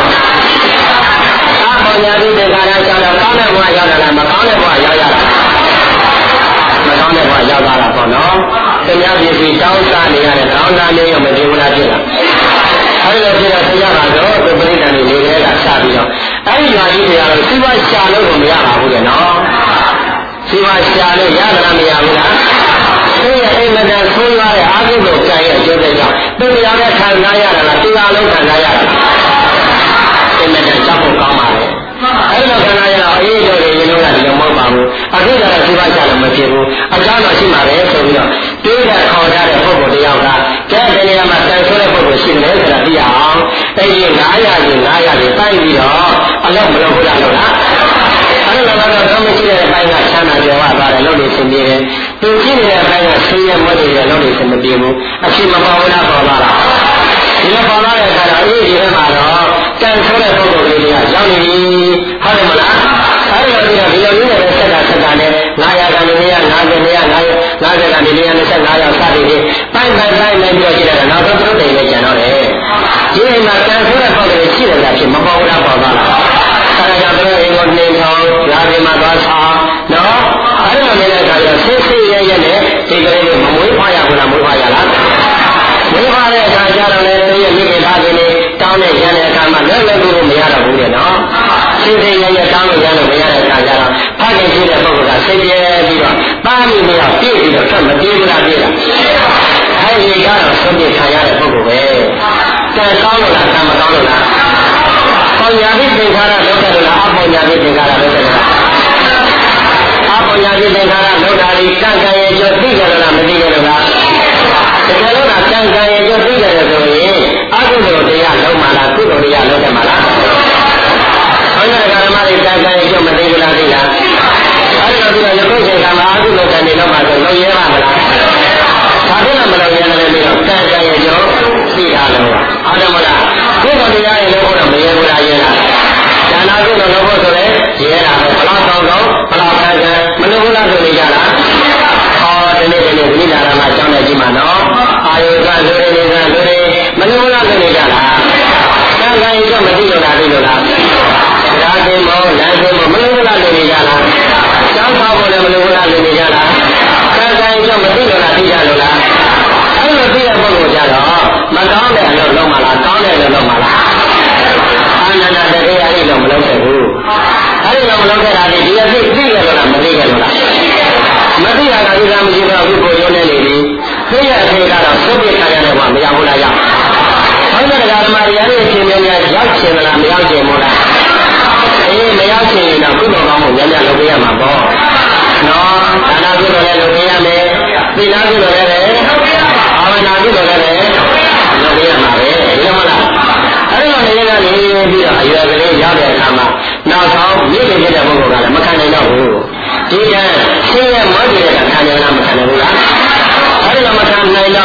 အပုံညာပြီးသင်္ခါရလျှောက်တော့ကောင်းတဲ့ဘဝရောက်လာလားမကောင်းတဲ့ဘဝရောက်ရလားမကောင်းတဲ့ဘဝရောက်လာတာပေါ့နော်သူများပြည်စီတောင်းစားနေရတဲ့တောင်းစားလေးရောမပြေဘူးလားဖြစ်လားအဲ့လိုဖြစ်တော့သိရပါတော့ဒီပရိသတ်တွေနေကြတာစပြီးတော့အဲ့ဒီရွာကြီးတွေကတော့စီးပွားရှာလို့တော့မရပါဘူးလေနော်စီးပွားရှာလို့ရတာမရဘူးလားသူရဲ့အိမ်မတန်ဆိုးရွားတဲ့အာဟုကိုကြံရဲ့အကျိုးသက်ကြောင့်သူရောတဲ့ခံစားရတာလားသူအားလုံးခံစားရတာအိမ်မတန်ကြောက်ဖို့ကောင်းပါလေအဲ့လိုခံစားရတော့အေးတို့တွေရင်လုံးကဒီလိုမဟုတ်ပါဘူးအခုကျတော့စီးပွားရှာလို့မဖြစ်ဘူးအကြောင်းတော့ရှိမှာပဲဆိုပြီးတော့တွေးတဲ့ခေါ်ကြတဲ့ပုဂ္ဂိုလ်တယောက်ကကျတဲ့နေရာမှာတန်ဆိုးတဲ့ပုဂ္ဂိုလ်ရှိတယ်ဆိုတာသိရအောင်အဲ့ဒီငါးရာကြီးငါးရာကြီးတိုက်ပြီးတော့အလုံးမလုံးဘူးလားလို့လားအဲ့လိုတော့တော့မရှိတဲ့အပိုင်းကချမ်းသာကြွယ်ဝသွားတယ်လို့နေသင်ပြေတယ်သူရှိနေတဲ့အပိုင်းကဆင်းရဲမွဲနေတယ်လို့နေသင်မပြေဘူးအဖြစ်မပေါ်ဘူးလားပေါ်ပါလားဒီလိုပေါ်လာတဲ့အခါတော့အေးဒီထဲမှာတော့တန်ဆိုးတဲ့ပုဂ္ဂိုလ်လေးတွေကရောက်နေပြီဟုတ်တယ်မလားအဲ့လိုပြီးတော့ဒီလိုမျိုးနဲ့ဆက်တာဆက်တာနဲ့ငါးရာကနေနေရငါးဆယ်နေရငါးငါးဆယ်ကနေနေရနှစ်ဆယ်ငါးရာစသည်ဖြင့်ပိုင်းပိုင်းပိုင်းနဲ့ပြောကြည့်တယ်နောက်ဆုံးသူတို့တွေလည်းကျန်တော့တယ်ဒီအိမ်မှာတန်ဆိုးတဲ့ပုဂ္ဂိုလ်တွေရှိတယ်လားဖြစ်မပေါ်ဘူးလားပေါ်ပါလားအဲ့ဒါကြောင့်သူတို့အိမ်ကိုနှိမ်ထောင်ရာဒီမှာသွားဆောင်နော်အဲ့လိုနေတဲ့အခါကျတော့ဆေးဆေးရဲရဲနဲ့ဒီကလေးတွေမမွေးဖွားရဘူးလားမွေးဖွားရလားမွေးဖွားတဲ့အခါကျတော့လည်းသူရဲ့မိခင်သားတွေနဲ့တောင်းနဲ့ရတဲ့အခါမှာလည်းလည်းလို့မရတော့ဘူးလေနော်ဆေးဆေးရဲရဲတောင်းနဲ့ရလို့မရတဲ့အခါကျတော့ဖခင်ရှိတဲ့ပုဂ္ဂိုလ်ကစိတ်ပြဲပြီးတော့တားမိမရပြည့်ပြီးတော့ဆက်မပြေးဘူးလားပြေးလားအဲ့ဒီကတော့ဆုံးဖြတ်ခံရတဲ့ပုဂ္ဂိုလ်ပဲကံကောင်းလို့လားကံမကောင်းလို့လားပုံညာပြီးသင်္ခါရလောက်တယ်လားအပုံညာပြီးသင်္ခါရလောက်တယ်လားအပုံညာပြီးသင်္ခါရလောက်တာဒီကံကံရဲ့ကြောသိကြလားမသိကြလားတကယ်လို့ကကံကံရဲ့ကြောသိကြတယ်ဆိုရင်အကုသိုလ်တရားလုံးမလားကုသိုလ်တရားလုံးတယ်မလားဘုရားဓမ္မတွေကံကံရဲ့ကြောမသိဘူးလားသိလားအဲ့ဒါပြီးတော့ရုပ်ရှင်ကမှာအကုသိုလ်ကံတွေလုံးမှာဆိုလုံးရဲပါမလားဘာဖြစ်လို့မလုံးရဲလဲပြီးတော့ကံကံရဲ့ကြောသိတာလုံးဟုတ်တယ်မလားကုသိုလ်တရားရဲ့လုံးတော့မရဲဘူးလားရဲလားဉာဏ်အကုသိုလ်လုံးဖို့ဆိုရဲရဲတာပဲဘလောက်ကောင်းတော့ဘလောက်ကံကံမလုံးဘူးလားဆိုနေကြလားဟောဒီနေ့ဒီနေ့ဝိညာဏမှာကျောင်းနေကြည့်မှာနော်အာယုကလူတွေတွေကလူတွေမလုံးဘူးလားဆိုနေကြလားကံကံရဲ့ကြောမသိလို့လားသိလို့လားဒါသိမောလမ်းသိမောမလုံးဘူးလားဆိုနေကြလားကျောင်းပါဖို့လည်းမလုံးဘူးလားဆိုနေကြလားကံကံရဲ့ကြောမသိလို့လားသိကြလို့လားအဲ့လိုသိတဲ့ပုဂ္ဂိုလ်ကြတော့မကောင်းတဲ့အလုပ်လုပ်မှာလားကောင်းတဲ့အလုပ်လုပ်မှာလားအာနန္ဒတရားအဲ့လိုမလုပ်ခဲ့ဘူးအဲ့ဒီလိုမလုပ်ခဲ့တာဒီအသိသိရလို့လားမသိခဲ့လို့လားမသိရတာဒီကမရှိတော့ဘူးကိုရုံးနေနေပြီသိရအသိကတော့သုတ်ပြခံရတဲ့ဘဝမရဘူးလားရောက်ဘုရားဓမ္မတရားရဲ့အရှင်မြတ်ရောက်ချင်လားမရောက်ချင်ဘူးလားအေးမရောက်ချင်ရင်တော့ကုသိုလ်ကောင်းမှုများများလုပ်ပေးရမှာပေါ့နော်ဒါနကုသိုလ်လည်းလုပ်ပေးရမယ်သီလကုသိုလ်လည်းပဲဘာဝနာကုသိုလ်လည်းပဲလုပ်ပေးရမှာပဲဒီလိုမလားအဲ့လိုနေရကနေပြီးတော့အရွယ်ကလေးရောက်တဲ့အခါမှာနောက်ဆုံးမိခင်ဖြစ်တဲ့ပုဂ္ဂိုလ်ကလည်းမခံနိုင်တော့ဘူးဒီကဆင်းရဲမွဲနေတဲ့ခံနိုင်လားမခံနိုင်ဘူးလားအဲ့ဒီလိုမခံနိုင်တော့ကဲ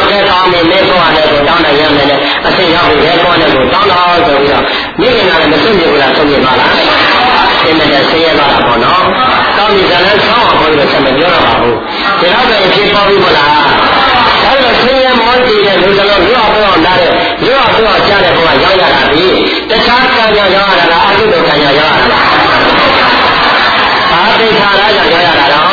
င်းနေမဲ့ကောနဲ့ကိုတောင်းနိုင်ရမယ်နဲ့အစိတ်ရောက်ပြီးရဲကောနဲ့ကိုတောင်းတော့ဆိုပြီးတော့မိခင်ကလည်းမစွန့်ပြဘူးလားဆုံးပြပါလားအင်းနဲ့ဆင်းရဲသွားတာပေါ့နော်တောင်းပြီးဇာတ်ဆောင်းအောင်ဘုရားဆက်မပြောတော့ပါဘူးဒီတော့ပဲဖြစ်ပေါ်ပြီမလားဒါလို့ဆင်းရဲမောတည်တဲ့လူတော်လွတ်အောင်ပြောလာတဲ့လွတ်အောင်ပြောကြားတဲ့ဘုရားရောက်ရတာပြီတခြားကံကြောင့်ရောက်ရတာလားအကုသိုလ်ကံကြောင့်ရောက်ရတာလားဘာသိခါရကြောင့်ရောက်ရတာတော့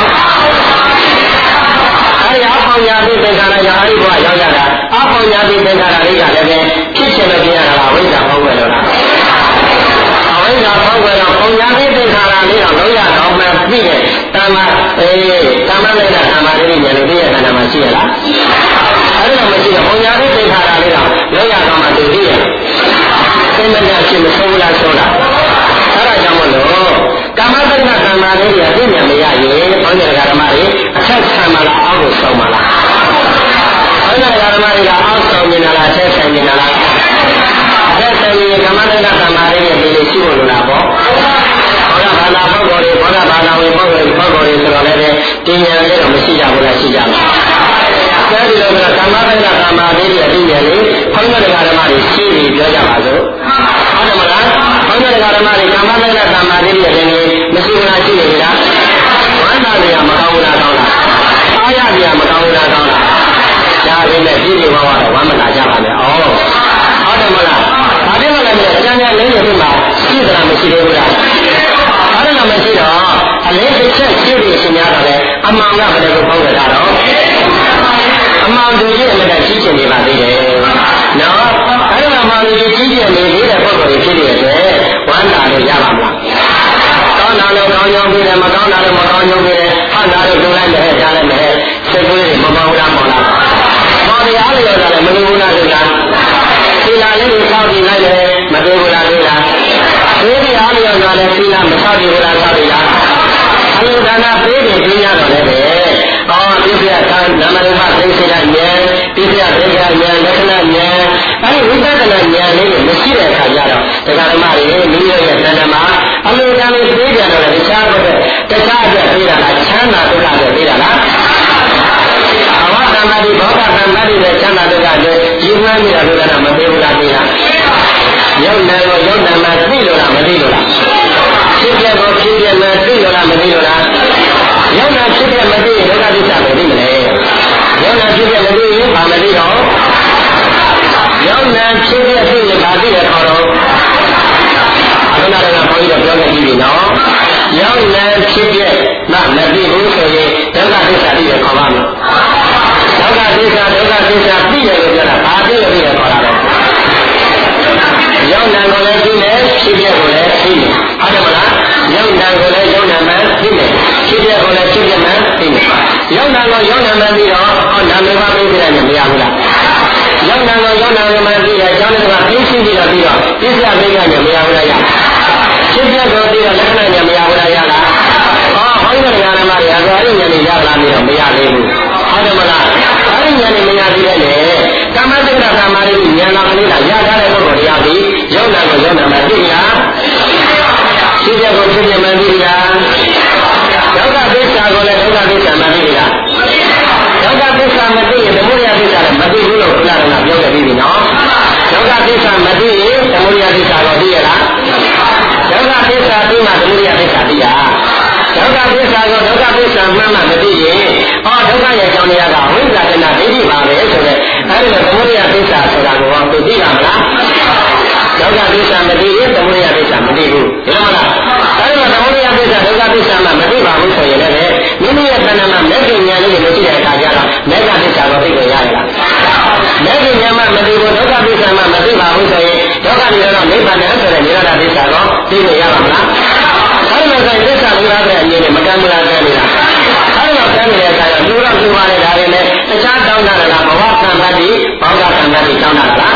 အဲဒီအဖောင်ညာပြီးသင်္ခါရကြောင့်အဲဒီဘုရားရောက်ရတာအဖောင်ညာပြီးသင်္ခါရလေးကလည်းပဲဖြစ်ချင်လို့ဖြစ်ရတာလားဝိဇ္ဇာဖောက်ွယ်လို့လားအဝိဇ္ဇာဖောက်ွယ်တော့ဖောင်ညာပြီးသင်္ခါရလေးတော့လုံးရတော့မှပြီးတယ်တမ္မာအေးတမ္မာနဲ့တမ္မာလေးဉာဏ်လို့သိရတာမှရှိရလားအဲ့ဒါမရှိတော့ဘုံညာလေးသင်္ခါရလေးတော့လောက်ရတော့မှသိရစိတ်မညာဖြစ်မဆုံးလားဆုံးလားအဲ့ဒါကြောင့်မလို့ကာမတက္ကသံဃာလေးတွေအသိဉာဏ်မရရင်ဘုန်းကြီးဓမ္မတွေအထက်ဆံမလားအောက်ကိုဆုံးမလားဘုန်းကြီးဓမ္မတွေကအောက်ဆုံးနေတာလားအထက်ဆံနေတာလားအထက်ဆံရင်ကာမတက္ကသံဃာလေးတွေဒီလိုရှိဖို့လိုလားပေါ့ဘောဓဘာသာပုဂ္ဂိုလ်တွေဘောဓဘာသာဝင်ပုဂ္ဂိုလ်တွေပုဂ္ဂိုလ်တွေဆိုတော့လည်းတင်ညာလေးတော့မရှိကြဘူးလားရှိကြလားအဲဒီလိုကကာမတက္ကကာမလေးတွေအသိဉာဏ်လေးဘုန်းကြီးဓမ္မတွေရှိပြီးပြောကြပါစို့ဟုတ်တယ်မလားဘုန်းကြီးဓမ္မတွေကာမတက္ကကာမလေးတွေလည်းမရှိဘူးလားရှိနေပြီလားဝမ်းသာစရာမကောင်းဘူးလားကောင်းလားအားရစရာမကောင်းဘူးလားကောင်းလားဒါလေးနဲ့ပြည့်ပြည့်ဝဝတော့ဝမ်းမသာကြပါနဲ့ဩဟုတ်တယ်မလားဒါပြည့်မလဲမြေကျန်ကျန်လေးတွေဒီမှာရှိသလားမရှိသေးဘူးလားအဲ့ဒါမရှိတော့အလေးတစ်ချက်ရှိပြီးရှင်များတော့လေအမှန်ကဘယ်လိုပေါင်းရတာတော့အမှန်တူကြီးအမြဲတမ်းကြီးကျင်နေပါသေးတယ်နော်အဲ့ဒါမှလည်းကြီးကျင်နေသေးတဲ့ပုဂ္ဂိုလ်တွေဖြစ်တဲ့အတွက်ဝမ်းသာလို့ရပါမလားကောင်းတာလည်းကောင်းကြောင်းပြီးတယ်မကောင်းတာလည်းမကောင်းကြောင်းပြီးတယ်ဟန်တာလည်းဒုလိုက်မယ်ကြားလိုက်မယ်စိတ်ကလေးတွေမပေါလားပေါ့လားမော်တရားလေးရောလည်းမလို့ဘူးလားဒီလားဒီလားလေးကိုစောင့်ကြည့်လိုက်တယ်မသေးဘူးလားဒီလားဒီဒီအားလေးရောလည်းဒီလားမစောင့်ကြည့်ဘူးလားစောင့်ကြည့်လားအလိုဒါနာပေးတယ်ပြရတော့လည်းပဲအော်ပြပြသာနာမရူပသိစေရဉာဏ်ပြပြသိက္ခာဉာဏ်လက္ခဏာဉာဏ်အဲဒီဝိပဿနာဉာဏ်လေးကိုမရှိတဲ့အခါကျတော့တရားဓမ္မတွေမိမိရဲ့ဉာဏ်မှာအလိုဒါလေးပေးကြတော့လည်းတခြားဘက်တခြားအတွက်ပေးတာလားချမ်းသာဒုက္ခအတွက်ပေးတာလားအဝတ္တမတိဘောဂတမ္မတိနဲ့ချမ်းသာဒုက္ခအတွက်ယူမှန်းနေတာဒုက္ခမပေးဘူးလားပေးလားယုတ်နယ်ကိုယုတ်နယ်မှာသိလို့လားမသိလို့လားဖြစ်ပြကိုဖြစ်ပြမှာသိလို့လားမသိလို့လားယုတ်နယ်ဖြစ်ပြမသိရင်ဒုက္ခသစ္စာကိုသိမလဲယုတ်နယ်ဖြစ်ပြမသိရင်ဘာမသိတော့ယုတ်နယ်ဖြစ်ပြသိရင်ဘာသိရခေါ်တော့ဘုရားကဘုန်းကြီးတို့ပြောနေပြီနော်ယုတ်နယ်ဖြစ်ပြမှမသိဘူးဆိုရင်ဒုက္ခသစ္စာသိရခေါ်ပါမယ်ဒုက္ခသစ္စာဒုက္ခသစ္စာသိတယ်လို့ပြောတာဘာသိရသိရခေါ်တာလဲယုတ်နယ်ကိုလည်းသိတယ်ဖြစ်ပြကိုလည်းသိတယ်ဟုတ်တယ်မလားယုတ်နယ်ကိုလည်းယုတ်နယ်မှသိတယ်ဖြစ်ပြကိုလည်းဖြစ်ပြမှသိတယ်ယုတ်နယ်ကိုယုတ်နယ်မှပြီးတော့ဟောနာမည်ပါပြီးတယ်မရဘူးလားယုတ်နယ်ကိုယုတ်နယ်မှပြီးတယ်ကျောင်းတွေကပြင်းရှင်းပြီးတော့ပြီးတော့ပြည့်စုံပြီးရတယ်မရဘူးလားရဖြစ်ပြကိုပြီးတော့လက္ခဏာညာမရဘူးလားရလားဟောဟောင်းတဲ့ဉာဏ်မှာရသွားရင်ဉာဏ်ရလာပြီးတော့မရသေးဘူးဟုတ်တယ်မလားအဲဒီဉာဏ်မရသေးတဲ့လေကမ္မတက္ကသမားတွေဉာဏ်တော်ကလေးကရထားတဲ့ပုဂ္ဂိုလ်တရားပြီးယုတ်နယ်ကိုယုတ်နယ်မှသိလားဖြစ်ပြကိုဖြစ်ပြမှသိလားဒုက္ခသစ္စာကိုလည်းဒုက္ခသစ္စာမှသိလားဒုက္ခသစ္စာမသိရင်သမုဒယသစ္စာလည်းမသိဘူးလို့ဘုရားကပြောခဲ့ပြီးပြီနော်ဒုက္ခသစ္စာမသိရင်သမုဒယသစ္စာကိုသိရလားဒုက္ခသစ္စာသိမှသမုဒယသစ္စာသိရဒုက္ခသစ္စာကိုဒုက္ခသစ္စာမှန်မှမသိရင်ဟောဒုက္ခရဲ့အကြောင်းတရားကဝိဇ္ဇာတဏှာဒိဋ္ဌိပါပဲဆိုတဲ့အဲဒီလိုသမုဒယသစ္စာဆိုတာကိုဟောသိလားမလားဒုက္ခသစ္စာမသိရင်သမုဒယသစ္စာမသိဘူးဒီလိုမလားအဲဒီလိုသမုဒယသစ္စာဒုက္ခသစ္စာမှမသိပါဘူးဆိုရင်လည်းမိမိရဲ့တဏှာမှာမဲ့ဉာဏ်လေးကိုမရှိတဲ့အခါကျတော့မဲ့ကသစ္စာကိုသိကိုရရလားမဲ့ဉာဏ်မှမသိဘူးဒုက္ခသစ္စာမှမသိပါဘူးဆိုရင်ဒုက္ခនិရောဓနိဗ္ဗာန်ဆိုတဲ့និရောဓသစ္စာကိုသိကိုရပါမလားအဲဒီလိုဆိုရင်သစ္စာ၄ပါးရဲ့အရေးနဲ့မကမ်းမလားကမ်းနေတာအဲဒီလိုကမ်းနေတဲ့အခါကျတော့သူတို့သူပါတဲ့ဒါတွေနဲ့တခြားတောင်းတာလားဘဝသံဃာတိဘောဂသံဃာတိတောင်းတာလား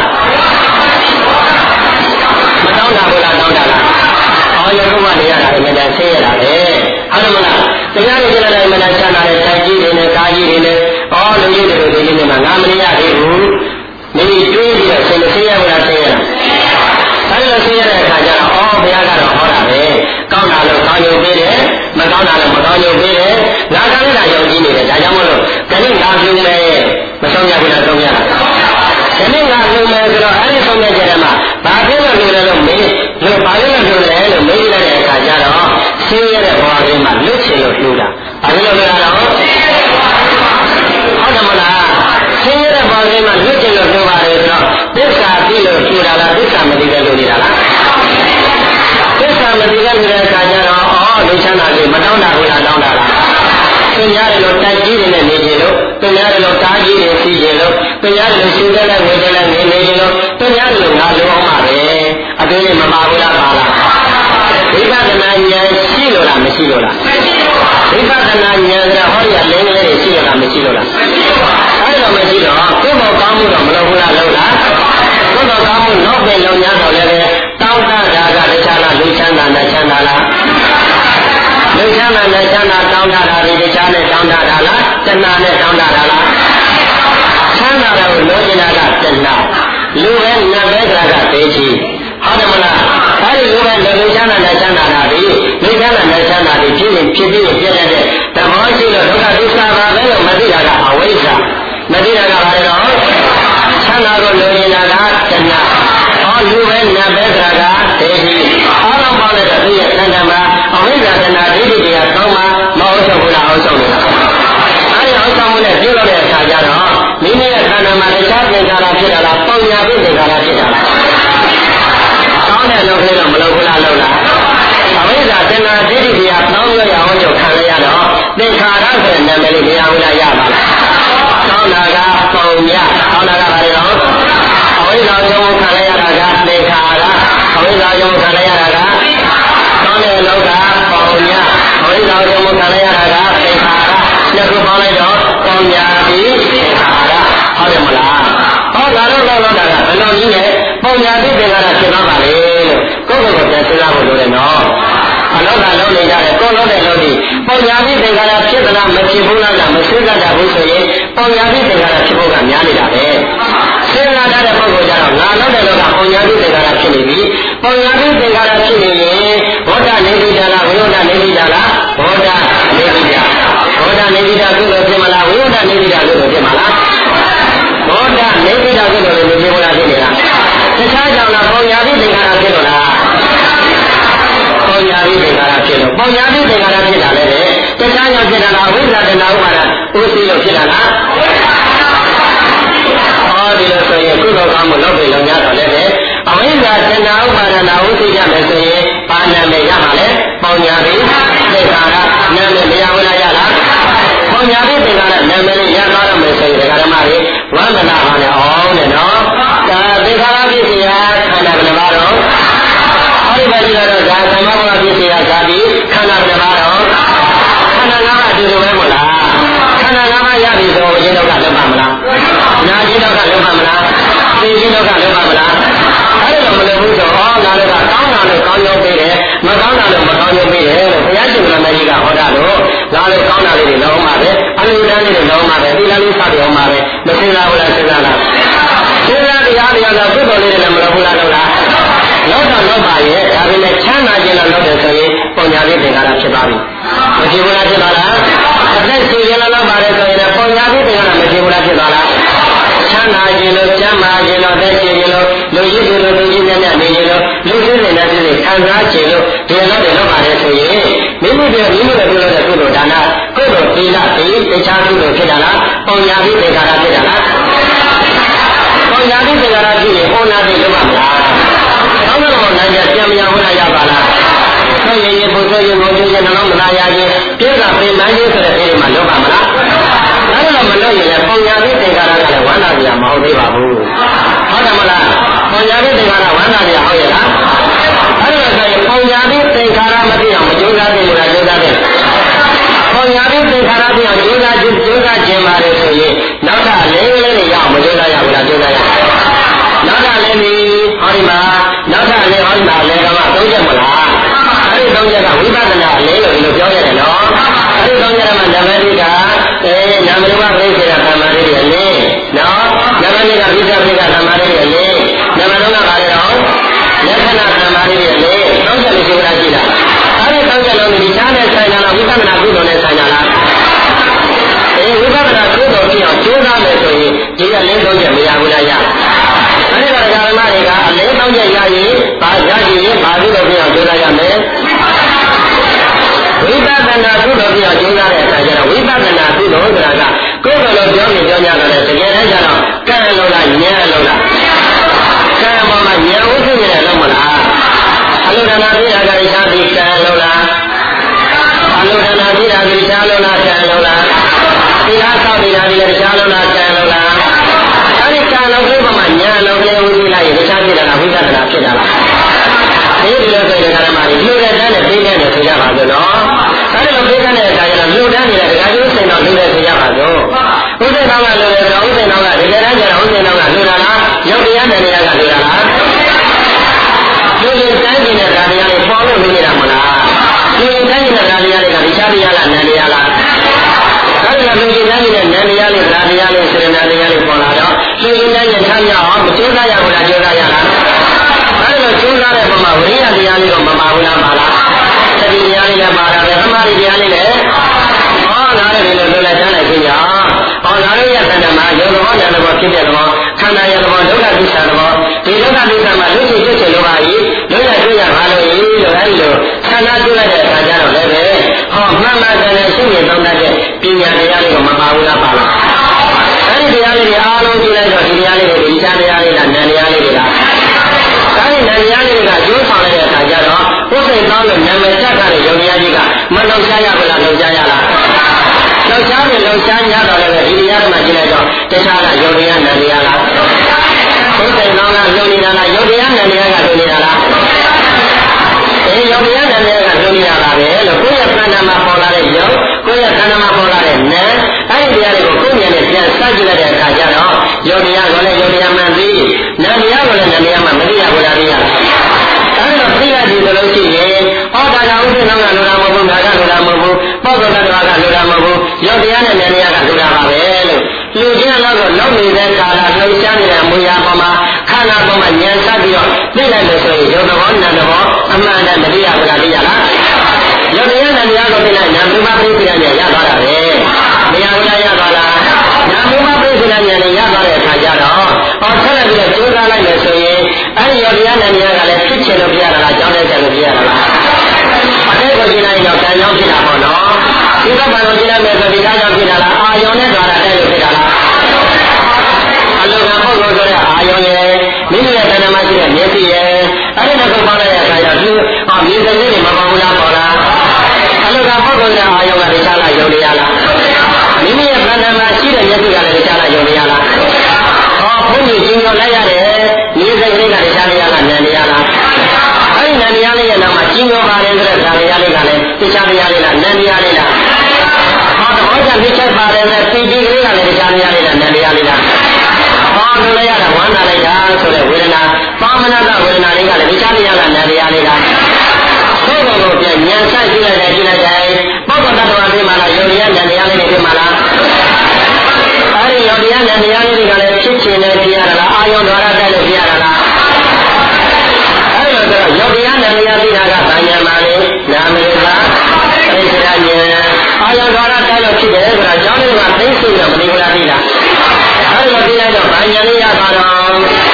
မတောင်းတာဘူးလားတောင်းတာလားအော်ရကုမနေရတာအမှန်တန်ဆင်းရတာပဲဟုတ်တယ်မလားတရားတွေကြတဲ့အမှန်တန်ချမ်းသာတဲ့ဆိုင်ကြီးတွေနဲ့ကားကြီးတွေနဲ့အော်လူကြီးတွေဒီနေ့မှာငါမနေရသေးဘူးမိမိတွေးပြီးတော့ဆင်းဆင်းရဘူးလားဆင်းရတာအဲဒီလိုဆင်းရတဲ့အခါကျတော့အော်ဘုရားကတော့ဟောတာပဲကောင်းတာလို့ကောင်းရုံပေးတယ်မကောင်းတာလို့မကောင်းရုံပေးတယ်ငါကလည်းယုံကြည်နေတယ်ဒါကြောင့်မလို့ခဏငါပြုမယ်မဆုံးရဘူးလားဆုံးရတာရင်းမှာလွတ်ချင်လို့လှူတာဘာလို့လဲတော့ဟုတ်တယ်မလားဆင်းရဲတဲ့ဘောရင်းမှာလွတ်ချင်လို့လှူပါတယ်ဆိုတော့သစ္စာသိလို့လှူတာလားသစ္စာမသိတဲ့လူနေတာလားသစ္စာမသိတဲ့လူတဲ့အခါကျတော့အော်လူချမ်းသာကြီးမတောင်းတာဘူးလားတောင်းတာလားသူများတွေလို့တိုက်ကြီးတွေနဲ့နေကြလို့သူများတွေလို့ကားကြီးတွေစီးကြလို့သူများတွေလို့ရှူတဲ့နဲ့ဝေတဲ့နဲ့နေနေကြလို့သူများတွေလို့ငါလုံးအောင်ပါပဲအသေးလေးမပါဘူးလားပါလားဝိပဿနာဉာဏ်ရှိလို့လားမရှိလို့လားမရှိပါဘူးဝိပဿနာဉာဏ်ကဟောရလင်းကလေးရှိလို့လားမရှိလို့လားအဲ့လိုမရှိတော့ကိုယ်မောကောင်းမှုတော့မလုပ်ဘူးလားလုပ်လားကိုယ်မောကောင်းမှုတော့ပင်လုံးများတော့လည်းပဲတောင်းတတာကတခြားလားလူချမ်းသာနဲ့ချမ်းသာလားလူချမ်းသာနဲ့ချမ်းသာတောင်းတတာဒီတခြားနဲ့တောင်းတတာလားတဏှာနဲ့တောင်းတတာလားချမ်းသာတယ်ကိုလိုချင်တာကတဏှာလူပဲနတ်ပဲဆိုတာကဒိဋ္ဌိဟုတ်တယ်မလားအဲဒီလူပဲလူချမ်းသာနဲ့ချမ်းသာတာဒီလူချမ်းသာနဲ့ချမ်းသာဒီဖြစ်ရင်ဖြစ်ပြီးပြည့်တဲ့သဘောရှိလို့ဒုက္ခသစ္စာပါပဲလို့မသိတာကအဝိဇ္ဇာမသိတာကဘာလဲတော့ချမ်းသာကိုလိုချင်တာကတဏှာဟောလူပဲနတ်ပဲဆိုတာကဒိဋ္ဌိအားလုံးပေါင်းတဲ့သူရဲ့သဏ္ဍာန်မှာအဝိဇ္ဇာတဏှာဒိဋ္ဌိတွေကကောင်းမှမဟုတ်ဆုံးဘူးလားဟုတ်ဆုံးလို့အဲဒီဟုတ်ဆုံးမှုနဲ့ပြုလုပ်တဲ့အခါကျတော့မိမိရဲ့ခန္ဓာမှာတခြားသင်္ခါရဖြစ်တာလားပုံညာဖြစ်သင်္ခါရဖြစ်တာလားကောင်းတဲ့လုပ်လေးတော့မလုပ်ဘူးလားလုပ်လားအဝိဇ္ဇာတဏှာဒိဋ္ဌိတွေကနှောင်းရရအောင်ကြောခံရတော့သင်္ခါရဆိုတဲ့နာမည်လေးမရဘူးလားရပါလားကောင်းတာကပုံညာကောင်းတာကဘာလဲတော့အဝိဇ္ဇာကြောင့်ခံရတာကသင်္ခါရအဝိဇ္ဇာကြောင့်ခံရတာကကောင်းတဲ့လောကပုံညာအဝိဇ္ဇာကြောင့်ခံရတာကသင်္ခါရနှစ်ခုပေါင်းလိုက်တော့ပုံညာပြီးသင်္ခါရဟုတ်တယ်မလားဟောလာတော့တော့တာကဘယ်လိုကြီးလဲပုံညာပြီးသင်္ခါရဖြစ်သွားပါလေလို့ကိုယ့်ကိုယ်ကိုယ်စဉ်းစားဖို့လိုတယ်နော်အလောကလုံးနေကြတယ်ကိုယ်လုံးတဲ့လုံးဒီပုံညာပြီးသင်္ခါရဖြစ်သလားမဖြစ်ဘူးလားမစဉ်းစားကြဘူးဆိုရင်ပုံညာပြီးသင်္ခါရဖြစ်ဖို့ကများနေတာပဲစဉ်းစားတဲ့ပုဂ္ဂိုလ်ကြတော့ငါလုံးတဲ့လောကပုံညာပြီးသင်္ခါရဖြစ်နေပြီပုံညာပြီးသင်္ခါရဖြစ်နေရင်ဘောဓနေတိတာလားဝိဝဒနေတိတာလားဘောဓနေတိတာဘောဓနေတိတာကုသိုလ်ဖြစ်မလားဝိဝဒနေတိတာကုသိုလ်ဖြစ်မလားဘောဓနေတိတာကုသိုလ်လည်းဖြစ်မလားဖြစ်နေတာတခြားကြောင့်လားပုံညာပြီးသင်္ခါရဖြစ်လို့လားပုံညာပြီးသင်္ခါရဖြစ်လို့ပုံညာပြီးသင်္ခါရဖြစ်တာလည်းတခြားကြောင့်ဖြစ်တာလားဝိဇ္ဇာတဏှာဥပါဒဥသိလို့ဖြစ်တာလားဒီလိုဆိုရင်ကုသိုလ်ကောင်းမှုလုပ်ပြီးလုံရတော့လည်းအဝိဇ္ဇာတဏှာဥပါဒနာဥသိကြမယ်ဆိုရင်ဘာနာမည်ရမှာလဲပုံညာပြီးသင်္ခါရနာမည်မရဘူးလားရလားပုံညာပြီးသင်္ခါရနာမည်လေးရသွားတော့မယ်ဆိုရင်ဒကာဓမ္မတွေဝန္ဒနာပါနဲ့အောင်နဲ့နော်ဒါသင်္ခါရဖြစ်စီရာခန္ဓာဘယ်နှပါတော့ဟောဒီပါဠိကတော့ဒါသမဘဝဖြစ်စီရာဇာတိခန္ဓာဘယ်နှပါတော့ခန္ဓာငါးပါးအတူတူပဲမို့လားခန္ဓာငါးပါးရပြီဆိုရင်တော့လုံးပါမလားနာခြင်းတော့ကလုံးပါမလားသိခြင်းတော့ကလုံးပါမလားအဲ့ဒါမလို့ဘူးဆိုဟောငါတို့ကကောင်းတာလို့ကောင်းရုံပေးတယ်မကောင်းတာလို့မကောင်းရုံပေးတယ်လို့ဘုရားရှင်ကမကြီးကဟောတာလို့ငါတို့ကောင်းတာလေးတွေလုံးပါပဲအလူတန်းလေးတွေလုံးပါပဲဒီလားလေးစတယ်အောင်ပါပဲမသိလားဘူးလားသိလားလားသိလားတရားတရားကသုတ္တော်လေးတွေလည်းမလုပ်ဘူးလားလို့လားလောက်တော့လောက်ပါရဲ့ဒါပေမဲ့ချမ်းသာခြင်းလို့လုပ်တယ်ဆိုရင်ပုံညာလေးသင်္ခါရဖြစ်ပါပြီမဖြစ်ဘူးလားဖြစ်ပါလားအသက်ရှင်ခြင်းလို့လုပ်ပါတယ်ဆိုရင်ပုံညာလေးသင်္ခါရမဖြစ်ဘူးလားဖြစ်ပါလားချမ်းသာခြင်းလို့ကျမ်းမာခြင်းလို့သက်ရှင်ခြင်းလို့လူကြီးခြင်းလို့လူကြီးနဲ့နေခြင်းလို့လူကြီးတွေနဲ့ပြည်ခံစားခြင်းလို့ဒီလိုတွေလုပ်ပါတယ်ဆိုရင်မိမိတို့မိမိတို့ပြုလုပ်တဲ့ကုသိုလ်ဒါနကုသိုလ်သီလဒီတခြားကုသိုလ်ဖြစ်တာလားပုံညာပြီးသင်္ခါရဖြစ်တာလားပုံညာပြီးသင်္ခါရဖြစ်ရင်ဟောနာပြီးလုပ်ပါမလားကောင်းတဲ့ဘုရားကြပြန်မရဘူးလားရပါလားဆွေရင်ရင်ဘုဆိုရင်ဘုဆိုရင်နှလုံးမသားရခြင်းပြေကပင်ပန်းခြင်းဆိုတဲ့အဲဒီမှာလုပ်ပါမလားအဲ့လိုမလုပ်ရင်လည်းပုံညာပြီးသင်္ခါရကလည်းဝမ်းသာကြမဟုတ်သေးပါဘူးဟုတ်တယ်မလားပုံညာပြီးသင်္ခါရဝမ်းသာကြဟုတ်ရဲ့လားအဲ့လိုဆိုရင်ပုံညာပြီးသင်္ခါရမသိအောင်မကြိုးစားသင့်ဘူးလားကြိုးစားသင့်ပုံညာပြီးသင်္ခါရသိအောင်ကြိုးစားခြင်းကြိုးစားခြင်းပါလေဆိုရင်နောက်ထပ်လေးလေးတွေရအောင်မကြိုးစားရဘူးလားကြိုးစားရနောက်ထပ်လေးဒီဟောဒီမှာနောက်ထပ်လေးဟောဒီမှာလေကမှသုံးချက်မလားအဲ့ဒီသုံးချက်ကဝိပဿနာလေးလို့ဒီလိုပြောရတယ်နော်အဲ့ဒီသုံးချက်ကမှဓမ္မတိကအဲနာမရူပပြိစ္ဆေကဓမ္မတိရဲ့လေးနော်ဓမ္မတိကပြိစ္ဆေပြိကဓမ္မတိရဲ့လေးဓမ္မတုံးကပါလေတော့လက္ခဏာဓမ္မတိရဲ့လေးသုံးချက်လေးပြောတာရှိတာအဲ့ဒီသုံးချက်လုံးဒီခြားဿနာကုသိုလ်ပြောကျိုးစားတဲ့အခါကျတော့ဝိပဿနာကုသိုလ်ဆိုတာကကိုယ်ကလည်းပြောနေကြောင်းကြတော့တကယ်တမ်းကျတော့ကံလုံးလားဉာဏ်လုံးလားကံပေါ်မှာဉာဏ်ဥသိနေတယ်လုံးမလားအလုဒနာပြတာကဣသာတိကံလုံးလားအလုဒနာပြတာကဣသာလုံးလားကံလုံးလားသီလဆောက်နေတာဒီလည်းတခြားလုံးလားကံလုံးလားအဲဒီကံလုံးလေးပေါ်မှာဉာဏ်လုံးလေးဥသိလိုက်ရင်တခြားပြတာကဝိပဿနာဖြစ်တာလားဒီလိုဆိုတဲ့ဓမ္မတွေဒီလိုတဲ့တန်းနဲ့သိတဲ့နဲ့ဆိုကြပါစို့နော်အဲဒီလိုသိတဲ့အခါကျတော့လူတန်းနေတဲ့ဒကာကျိုးစိန်တော်လူတွေဆိုကြပါစို့ဥစိန်တော်ကလူတွေဆိုဥစိန်တော်ကဒီကတန်းကျတော့ဥစိန်တော်ကလူတာလားရုပ်တရားနဲ့တရားကလူတာလားလူတွေတိုင်းနေတဲ့ဓာတရားတွေပေါ်လို့လူနေတာမလားလူတွေတိုင်းနေတဲ့ဓာတရားတွေကဒီချာတရားလားနန္တရားလားအဲဒီလိုလူတွေတိုင်းနေတဲ့နန္တရားလေးဓာတရားလေးစေရနာတရားလေးပေါ်လာတော့လူတွေတိုင်းနဲ့ထားရအောင်မကျိုးစားရဘူးလားကျိုးစားရလားအဲဒီလိုကျိုးစားတဲ့ပုံမှာဝိရိယတရားလေးတော့မပါဘူးလားပါလားသတိတရားလေးလည်းပါတာပဲသမာဓိတရားလေးလည်းဟောလာတယ်လို့ပြောလိုက်တန်းလိုက်ကြည့်ရဟောလာရရတဲ့မှာယောဂဘောညာတော်ဖြစ်တဲ့ဘောခန္ဓာရတော်ဒုက္ခသစ္စာတော်ဒီဒုက္ခသစ္စာမှာလူကြီးဖြစ်ချင်လို့ပါကြီးလွတ်ရတွေ့ရပါလို့ဤလို့အဲဒီလိုခန္ဓာတွေ့လိုက်တဲ့အခါကျတော့လည်းပဲဟောမှန်မှန်တယ်ရှိနေတော့တဲ့ပညာတရားလေးကမပါဘူးလားပါလားအဲဒီတရားလေးတွေအားလုံးကြည့်လိုက်တော့ဒီတရားလေးတွေဒီချာတရားလေးလားနန္တရားလေးတွေလားအဲဒီနန္တရားလေးကကျိုးဆောင်လိုက်တဲ့အခါကျတော့ဥစိန်ကောင်းလို့နာမည်ကျထားတဲ့ယုံတရားကြီးကမလုံရှားရဘူးလားလုံရှားရလားလုံရှားတယ်လုံရှားရတော့လည်းဒီတရားတွေမှာကြည့်လိုက်တော့တခြားကယုံတရားနန္တရားလားဥစိန်ကောင်းကယုံနေတာလားယုံတရားနန္တရားကယုံနေတာလားအဲယုံတရားနန္တရားကယုံနေတာလားပဲလို့ကိုယ့်ရဲ့ခန္ဓာမှာပေါ်လာတဲ့ယုံကိုယ့်ရဲ့ခန္ဓာမှာပေါ်လာတဲ့နာအဲဒီတရားတွေကိုကိုယ်ဉာဏ်နဲ့ပြန်စကြည့်လိုက်တဲ့အခါကျတော့ယုံတရားကိုလည်းယုံတရားမှန်ပြီးနန္တရားကိုလည်းနန္တရားမှမသိရဘူးလားသိရလားအဲဒီတော့သိရတယ်ဆိုလို့ရှိရင်ဟောတာကဥပ္ပန္နကလိုတာမဟုတ်ဘူးဒါကလိုတာမဟုတ်ဘူးပောက္ခတ္တဝါကလိုတာမဟုတ်ဘူးယုတ်တရားနဲ့ဉာဏ်တရားကလိုတာပါပဲလို့လူချင်းတော့လုံနေတဲ့ကာလလှုပ်ရှားနေတဲ့မူရာပေါ်မှာခန္ဓာပေါ်မှာဉာဏ်ဆက်ပြီးတော့သိလိုက်လို့ဆိုရင်ယုတ်တော်နန္တဘောအမှန်တန်တတိယဗလာသိရလားယုတ်တရားနဲ့တရားကိုသိလိုက်ဉာဏ်ဘုမပိဋကဉာဏ်ရသွားတာပဲမရဘူးလားရသွားလားဉာဏ်ဘုမပိဋကဉာဏ်နဲ့ရသွားတဲ့အခါကျတော့ဟောဆက်လိုက်ပြီးတော့ကျိုးစားလိုက်လို့ဆိုရင်အဲဒီယုတ်တရားနဲ့တရားကလည်းဖြစ်ချင်လို့ပြရတာလားကြောင်းတဲ့ချက်လို့ပြရတာလားအတိတ်ကိုကြည့်လိုက်တော့ကံကြောင့်ဖြစ်တာပေါ့နော်ဒီကဘာလို့ကြည့်လိုက်မယ်ဆိုဒီကကြောင့်ဖြစ်တာလားအာယုံနဲ့သွားတာတဲ့လို့ဖြစ်တာလားအလုကပုဂ္ဂိုလ်ဆိုတဲ့အာယုံရဲ့မိမိရဲ့တဏ္ဍာမရှိတဲ့မျက်စိရဲ့အဲဒီနှစ်ခုပေါင်းလိုက်တဲ့အခါကျတော့ဒီဟောမြေစိတ်လေးတွေမပေါဘူးလားပေါ့လားအလုကပုဂ္ဂိုလ်ရဲ့အာယုံကတခြားလားယုံတရားလားမိမိရဲ့တဏ္ဍာမရှိတဲ့မျက်စိကလည်းတခြားလားယုံတရားလားဟောဘုန်းကြီးကျင်းတော်လိုက်ရတယ်မြေစိတ်လေးကတခြားတရားလားဉာဏ်တရားလားအဲဒီဉာဏ်တရားလေးရဲ့နောက်မှာကျင်းတော်ပါတယ်ဆိုတဲ့ဉာဏ်တရားလေးကလည်းတခြားတရားလေးလားဉာဏ်တရားလေးလားဟောတော့ကြောင့်ဒီချက်ပါတယ်ဆိုတဲ့ပီတိကလေးကလည်းတခြားတရားလေးလားဉာဏ်တရားလေးလားဟောလို့လည်းရတာဝမ်းသာလိုက်တာဆိုတဲ့ဝေဒနာပါမနာတဝေဒနာလေးကလည်းတခြားတရားလားဉာဏ်တရားလေးလားသို့တော်ကိုပြန်ဉာဏ်ဆိုင်ကြည့်လိုက်တယ်ကြည့်လိုက်တယ်ပုဂ္ဂိုလ်တ attva တွေမှာလားယုံတရားဉာဏ်တရားလေးတွေမှာလားအဲဒီယုံတရားဉာဏ်တရားလေးတွေကလည်းဖြစ်ချင်တယ်ပြရတာလားအာယုံတော်ရတဲ့လို့ပြရတာလားအဲဒီလိုဆိုတော့ယုံတရားဉာဏ်တရားသိတာကဘာဉာဏ်ပါလဲနာမည်လားသိစရာဉာဏ်အာယုံတော်ရတဲ့လို့ဖြစ်တယ်ဆိုတာကျောင်းတွေကသိသိတော့မသိဘူးလားသိလားအဲဒီလိုသိလိုက်တော့ဘာဉာဏ်လေးရပါတော့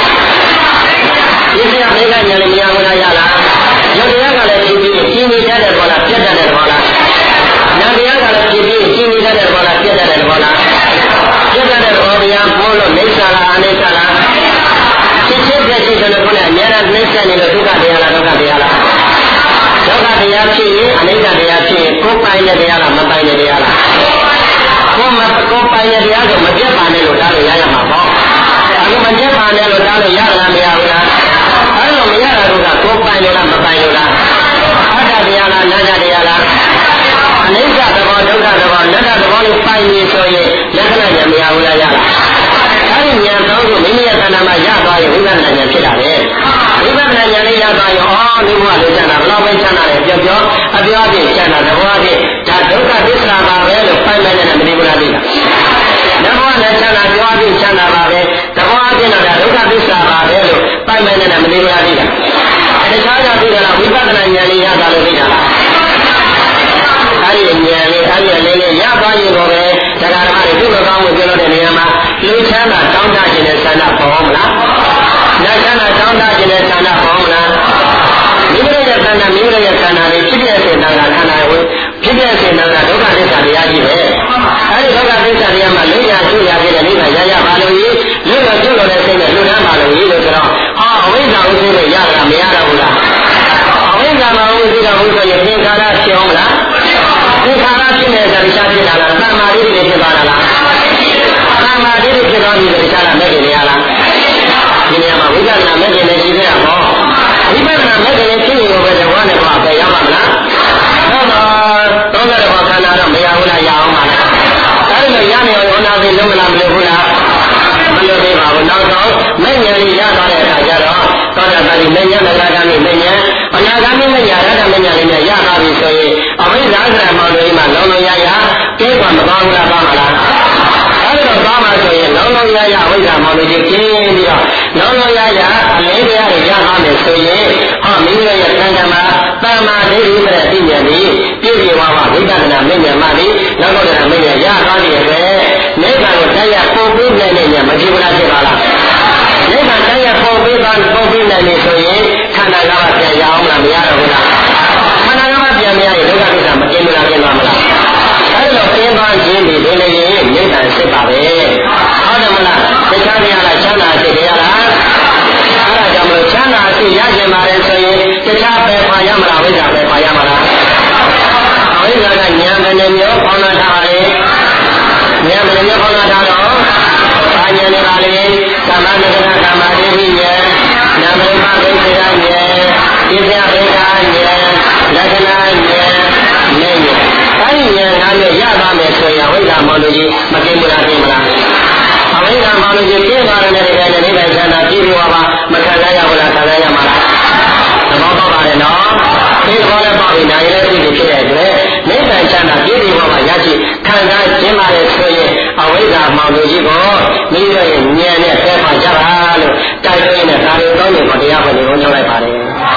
ဒီစရာမေကဉာဏ်လေးမရဘူးလားရလားယုံတရားကလည်းဖြစ်ပြီးရှင်းနေတတ်တယ်ဘောလားပြတ်တတ်တယ်ဘောလားဉာဏ်တရားကလည်းဖြစ်ပြီးရှင်းနေတတ်တယ်ဘောလားပြတ်တတ်တယ်ဘောလားပြတ်တတ်တဲ့ဘောတရားပေါ်လို့မိစ္ဆာလားအနိစ္စလားဖြစ်ဖြစ်တဲ့စိတ်ကလည်းခေါင်းနဲ့အများအားနှိမ့်ဆက်နေလို့ဒုက္ခတရားလားဒုက္ခတရားလားဒုက္ခတရားဖြစ်ရင်အနိစ္စတရားဖြစ်ရင်ကိုယ်ပိုင်တဲ့တရားလားမပိုင်တဲ့တရားလားကိုယ်မကိုယ်ပိုင်တဲ့တရားဆိုမပြတ်ပါနဲ့လို့ဒါလို့ရရမှာပေါ့အခုမပြတ်ပါနဲ့လို့ဒါလို့ရလားမရဘူးလားအဲလိုမရတာကကိုယ်ပိုင်လို့လားမပိုင်လို့လားအတ္တတရားလားနာတတရားလားအနိစ္စသဘောဒုက္ခသဘောနတ္တသဘောလို့ပိုင်နေဆိုရင်လက္ခဏာညာမရဘူးလားရလားအဲဒီဉာဏ်သုံးခုမိမိရဲ့ခန္ဓာမှာရသွားရင်ဝိပဿနာဉာဏ်ဖြစ်တာပဲဝိပဿနာဉာဏ်လေးရသွားရင်အော်ဒီဘုရားလိုချမ်းသာဘယ်လောက်ပဲချမ်းသာတယ်ပြောပြောအပြောအဖြစ်ချမ်းသာသဘောအဖြစ်ဒါဒုက္ခသစ္စာပါပဲလို့ပိုင်မယ်နဲ့မသိဘူးလားသိလားနဘောနဲ့ချမ်းသာပြောအဖြစ်ချမ်းသာပါပဲသဘောအဖြစ်တော့ဒါဒုက္ခသစ္စာပါပဲလို့ပိုင်မယ်နဲ့မသိဘူးလားသိလားတခြားကြောင့်သိတာလားဝိပဿနာဉာဏ်လေးရသွားလို့သိတာလားအဲဒီဉာဏ်လေးအဲဒီလေးလေးရသွားရင်တော့ပဲတရားဓမ္မတွေပြုလို့ကောင်းလို့ပြောလို့တဲ့နေရာမှာလူချမ်းသာတောင်းတခြင်းနဲ့ဆန္ဒပေါ်မလား။လက်ချမ်းသာတောင်းတခြင်းနဲ့ဆန္ဒပေါ်မလား။မိမိရဲ့ခန္ဓာမိမိရဲ့ခန္ဓာလေးဖြစ်တဲ့စေတနာခန္ဓာကိုဖြစ်တဲ့ဒီခါရဖြစ်နေတယ်ရှားဖြစ်လာလားသမာဓိတွေဖြစ်သွားတာလားသမာဓိတွေဖြစ်သွားပြီဆိုရှားလာမဲ့ခင်ရလားဒီနေရာမှာဝိပဿနာမဲ့ခင်လည်းရှိသေးတာပေါ့ဝိပဿနာမဲ့ခင်လည်းဖြစ်နေလို့ပဲဝါနဲ့တော့ပဲရမှာမလားဟုတ်ပါတော့တော့ခန္ဓာတော့မရဘူးလားရအောင်ပါလားဒါလို့ရနေရောနာသိလုံးမလားမလို့ဘူးလားမလို့သေးပါဘူးနောက်တော့မဲ့ညာကြီးရသွားတဲ့အခါကျတော့သောတာပတိမဲ့ညာနာဂာမိမဲ့ညာအနာဂာမိမဲ့ညာရတ္တမဲ့ညာလေးများရသွားပြီဆိုရင်အဝိဇ္ဇာဆရာမောင်တို့မှာလုံးလုံးရရကျဲကမပါဘူးလားပါမလားအဲ့ဒါတော့ပါမှာဆိုရင်လုံးလုံးရရအဝိဇ္ဇာမောင်တို့ကြီးကျင်းပြီးတော့လုံးလုံးရရအလေးတရားတွေရသွားမယ်ဆိုရင်ဟောမိမိရဲ့သံဃာမှာတမ္မာဒိဋ္ဌိတဲ့သိဉာဏ်ဒီပြည့်ပြည့်ဝဝဝိပဿနာမဲ့ညာမှဒီနောက်တော့တဲ့မဲ့ညာရသွားပြီပဲနိဗ္ဗာန်ကိုတရားပုံပြီးနိုင်တဲ့ညာမကြည့်ဘူးလားဖြစ်ပါလားနိဗ္ဗာန်တရားပုံပြီးပါပုံပြီးနိုင်နေဆိုရင်ခန္ဓာကပြန်ရအောင်လားမရတော့ဘူးလားခန္ဓာကပြန်မရရင်ဒုက္ခသစ္စာမကျင်းဘူးလားကျင်းပါမလားအဲ့လိုကျင်းပါခြင်းဒီဒီလည်းရင်နိဗ္ဗာန်ဖြစ်ပါပဲဟုတ်တယ်မလားတရားတရားလားချမ်းသာစိတ်တရားလားအဲ့ဒါကြောင့်မလို့ချမ်းသာစိတ်ရကြပါလေဆိုရင်တရားပဲပါရမလားဝိဇ္ဇာပဲပါရမလားဝိဇ္ဇာကဉာဏ်နဲ့မျိုးဖောင်းလာတာလေဉာဏ်နဲ့မျိုးဖောင်းလာတာတော့ဘာဉာဏ်နဲ့ပါလေသမ္မာနဂရသမ္မာဒိဋ္ဌိဉာဏ်နာမရမဘိက္ခာဉာဏ်ဣဇယဘိက္ခာဉာဏ်လက္ခဏာဉာဏ်နဲ့ဉာဏ်အဲဒီဉာဏ်ကလည်းရပါမယ်ဆိုရင်ဝိဇ္ဇာမောင်လို့ကြီးမကင်းဘူးလားကင်းမလားအဝိဇ္ဇာမောင်လို့ကြီးကျင်းပါတယ်နဲ့ဒီကနေ့နိဗ္ဗာန်ဆန္ဒပြည့်ဝပါမခံရရဘူးလားခံရရမှာလားသဘောပေါက်ပါတယ်နော်ဒီဘောလည်းပေါ့ပြီးနိုင်လည်းသိပြီဖြစ်တဲ့အတွက်နိဗ္ဗာန်ချမ်းသာပြည့်စုံပါရရှိခံစားခြင်းပါလေဆိုရင်အဝိဇ္ဇာမောင်လူကြီးကိုမိမိရဲ့ဉာဏ်နဲ့ဖယ်ပါကြပါလို့တိုက်တွန်းနေတဲ့ဒါတွေသုံးမျိုးကိုတရားဝင်လုံးထုတ်လိုက်ပါတယ်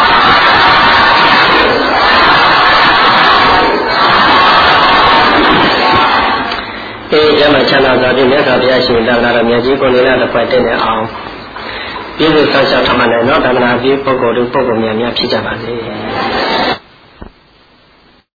အေးကျမ်းချမ်းသာစွာဖြင့်မြတ်စွာဘုရားရှင်တန်ခါတော်မြတ်ကြီးကိုလည်းတစ်ခွက်တည်းနဲ့အောင်ပြည့်စုံဆောက်ရှောက်ထားမှလည်းတော့တမနာပြီးပုဂ္ဂိုလ်တို့ပုဂ္ဂိုလ်များများဖြစ်ကြပါစေ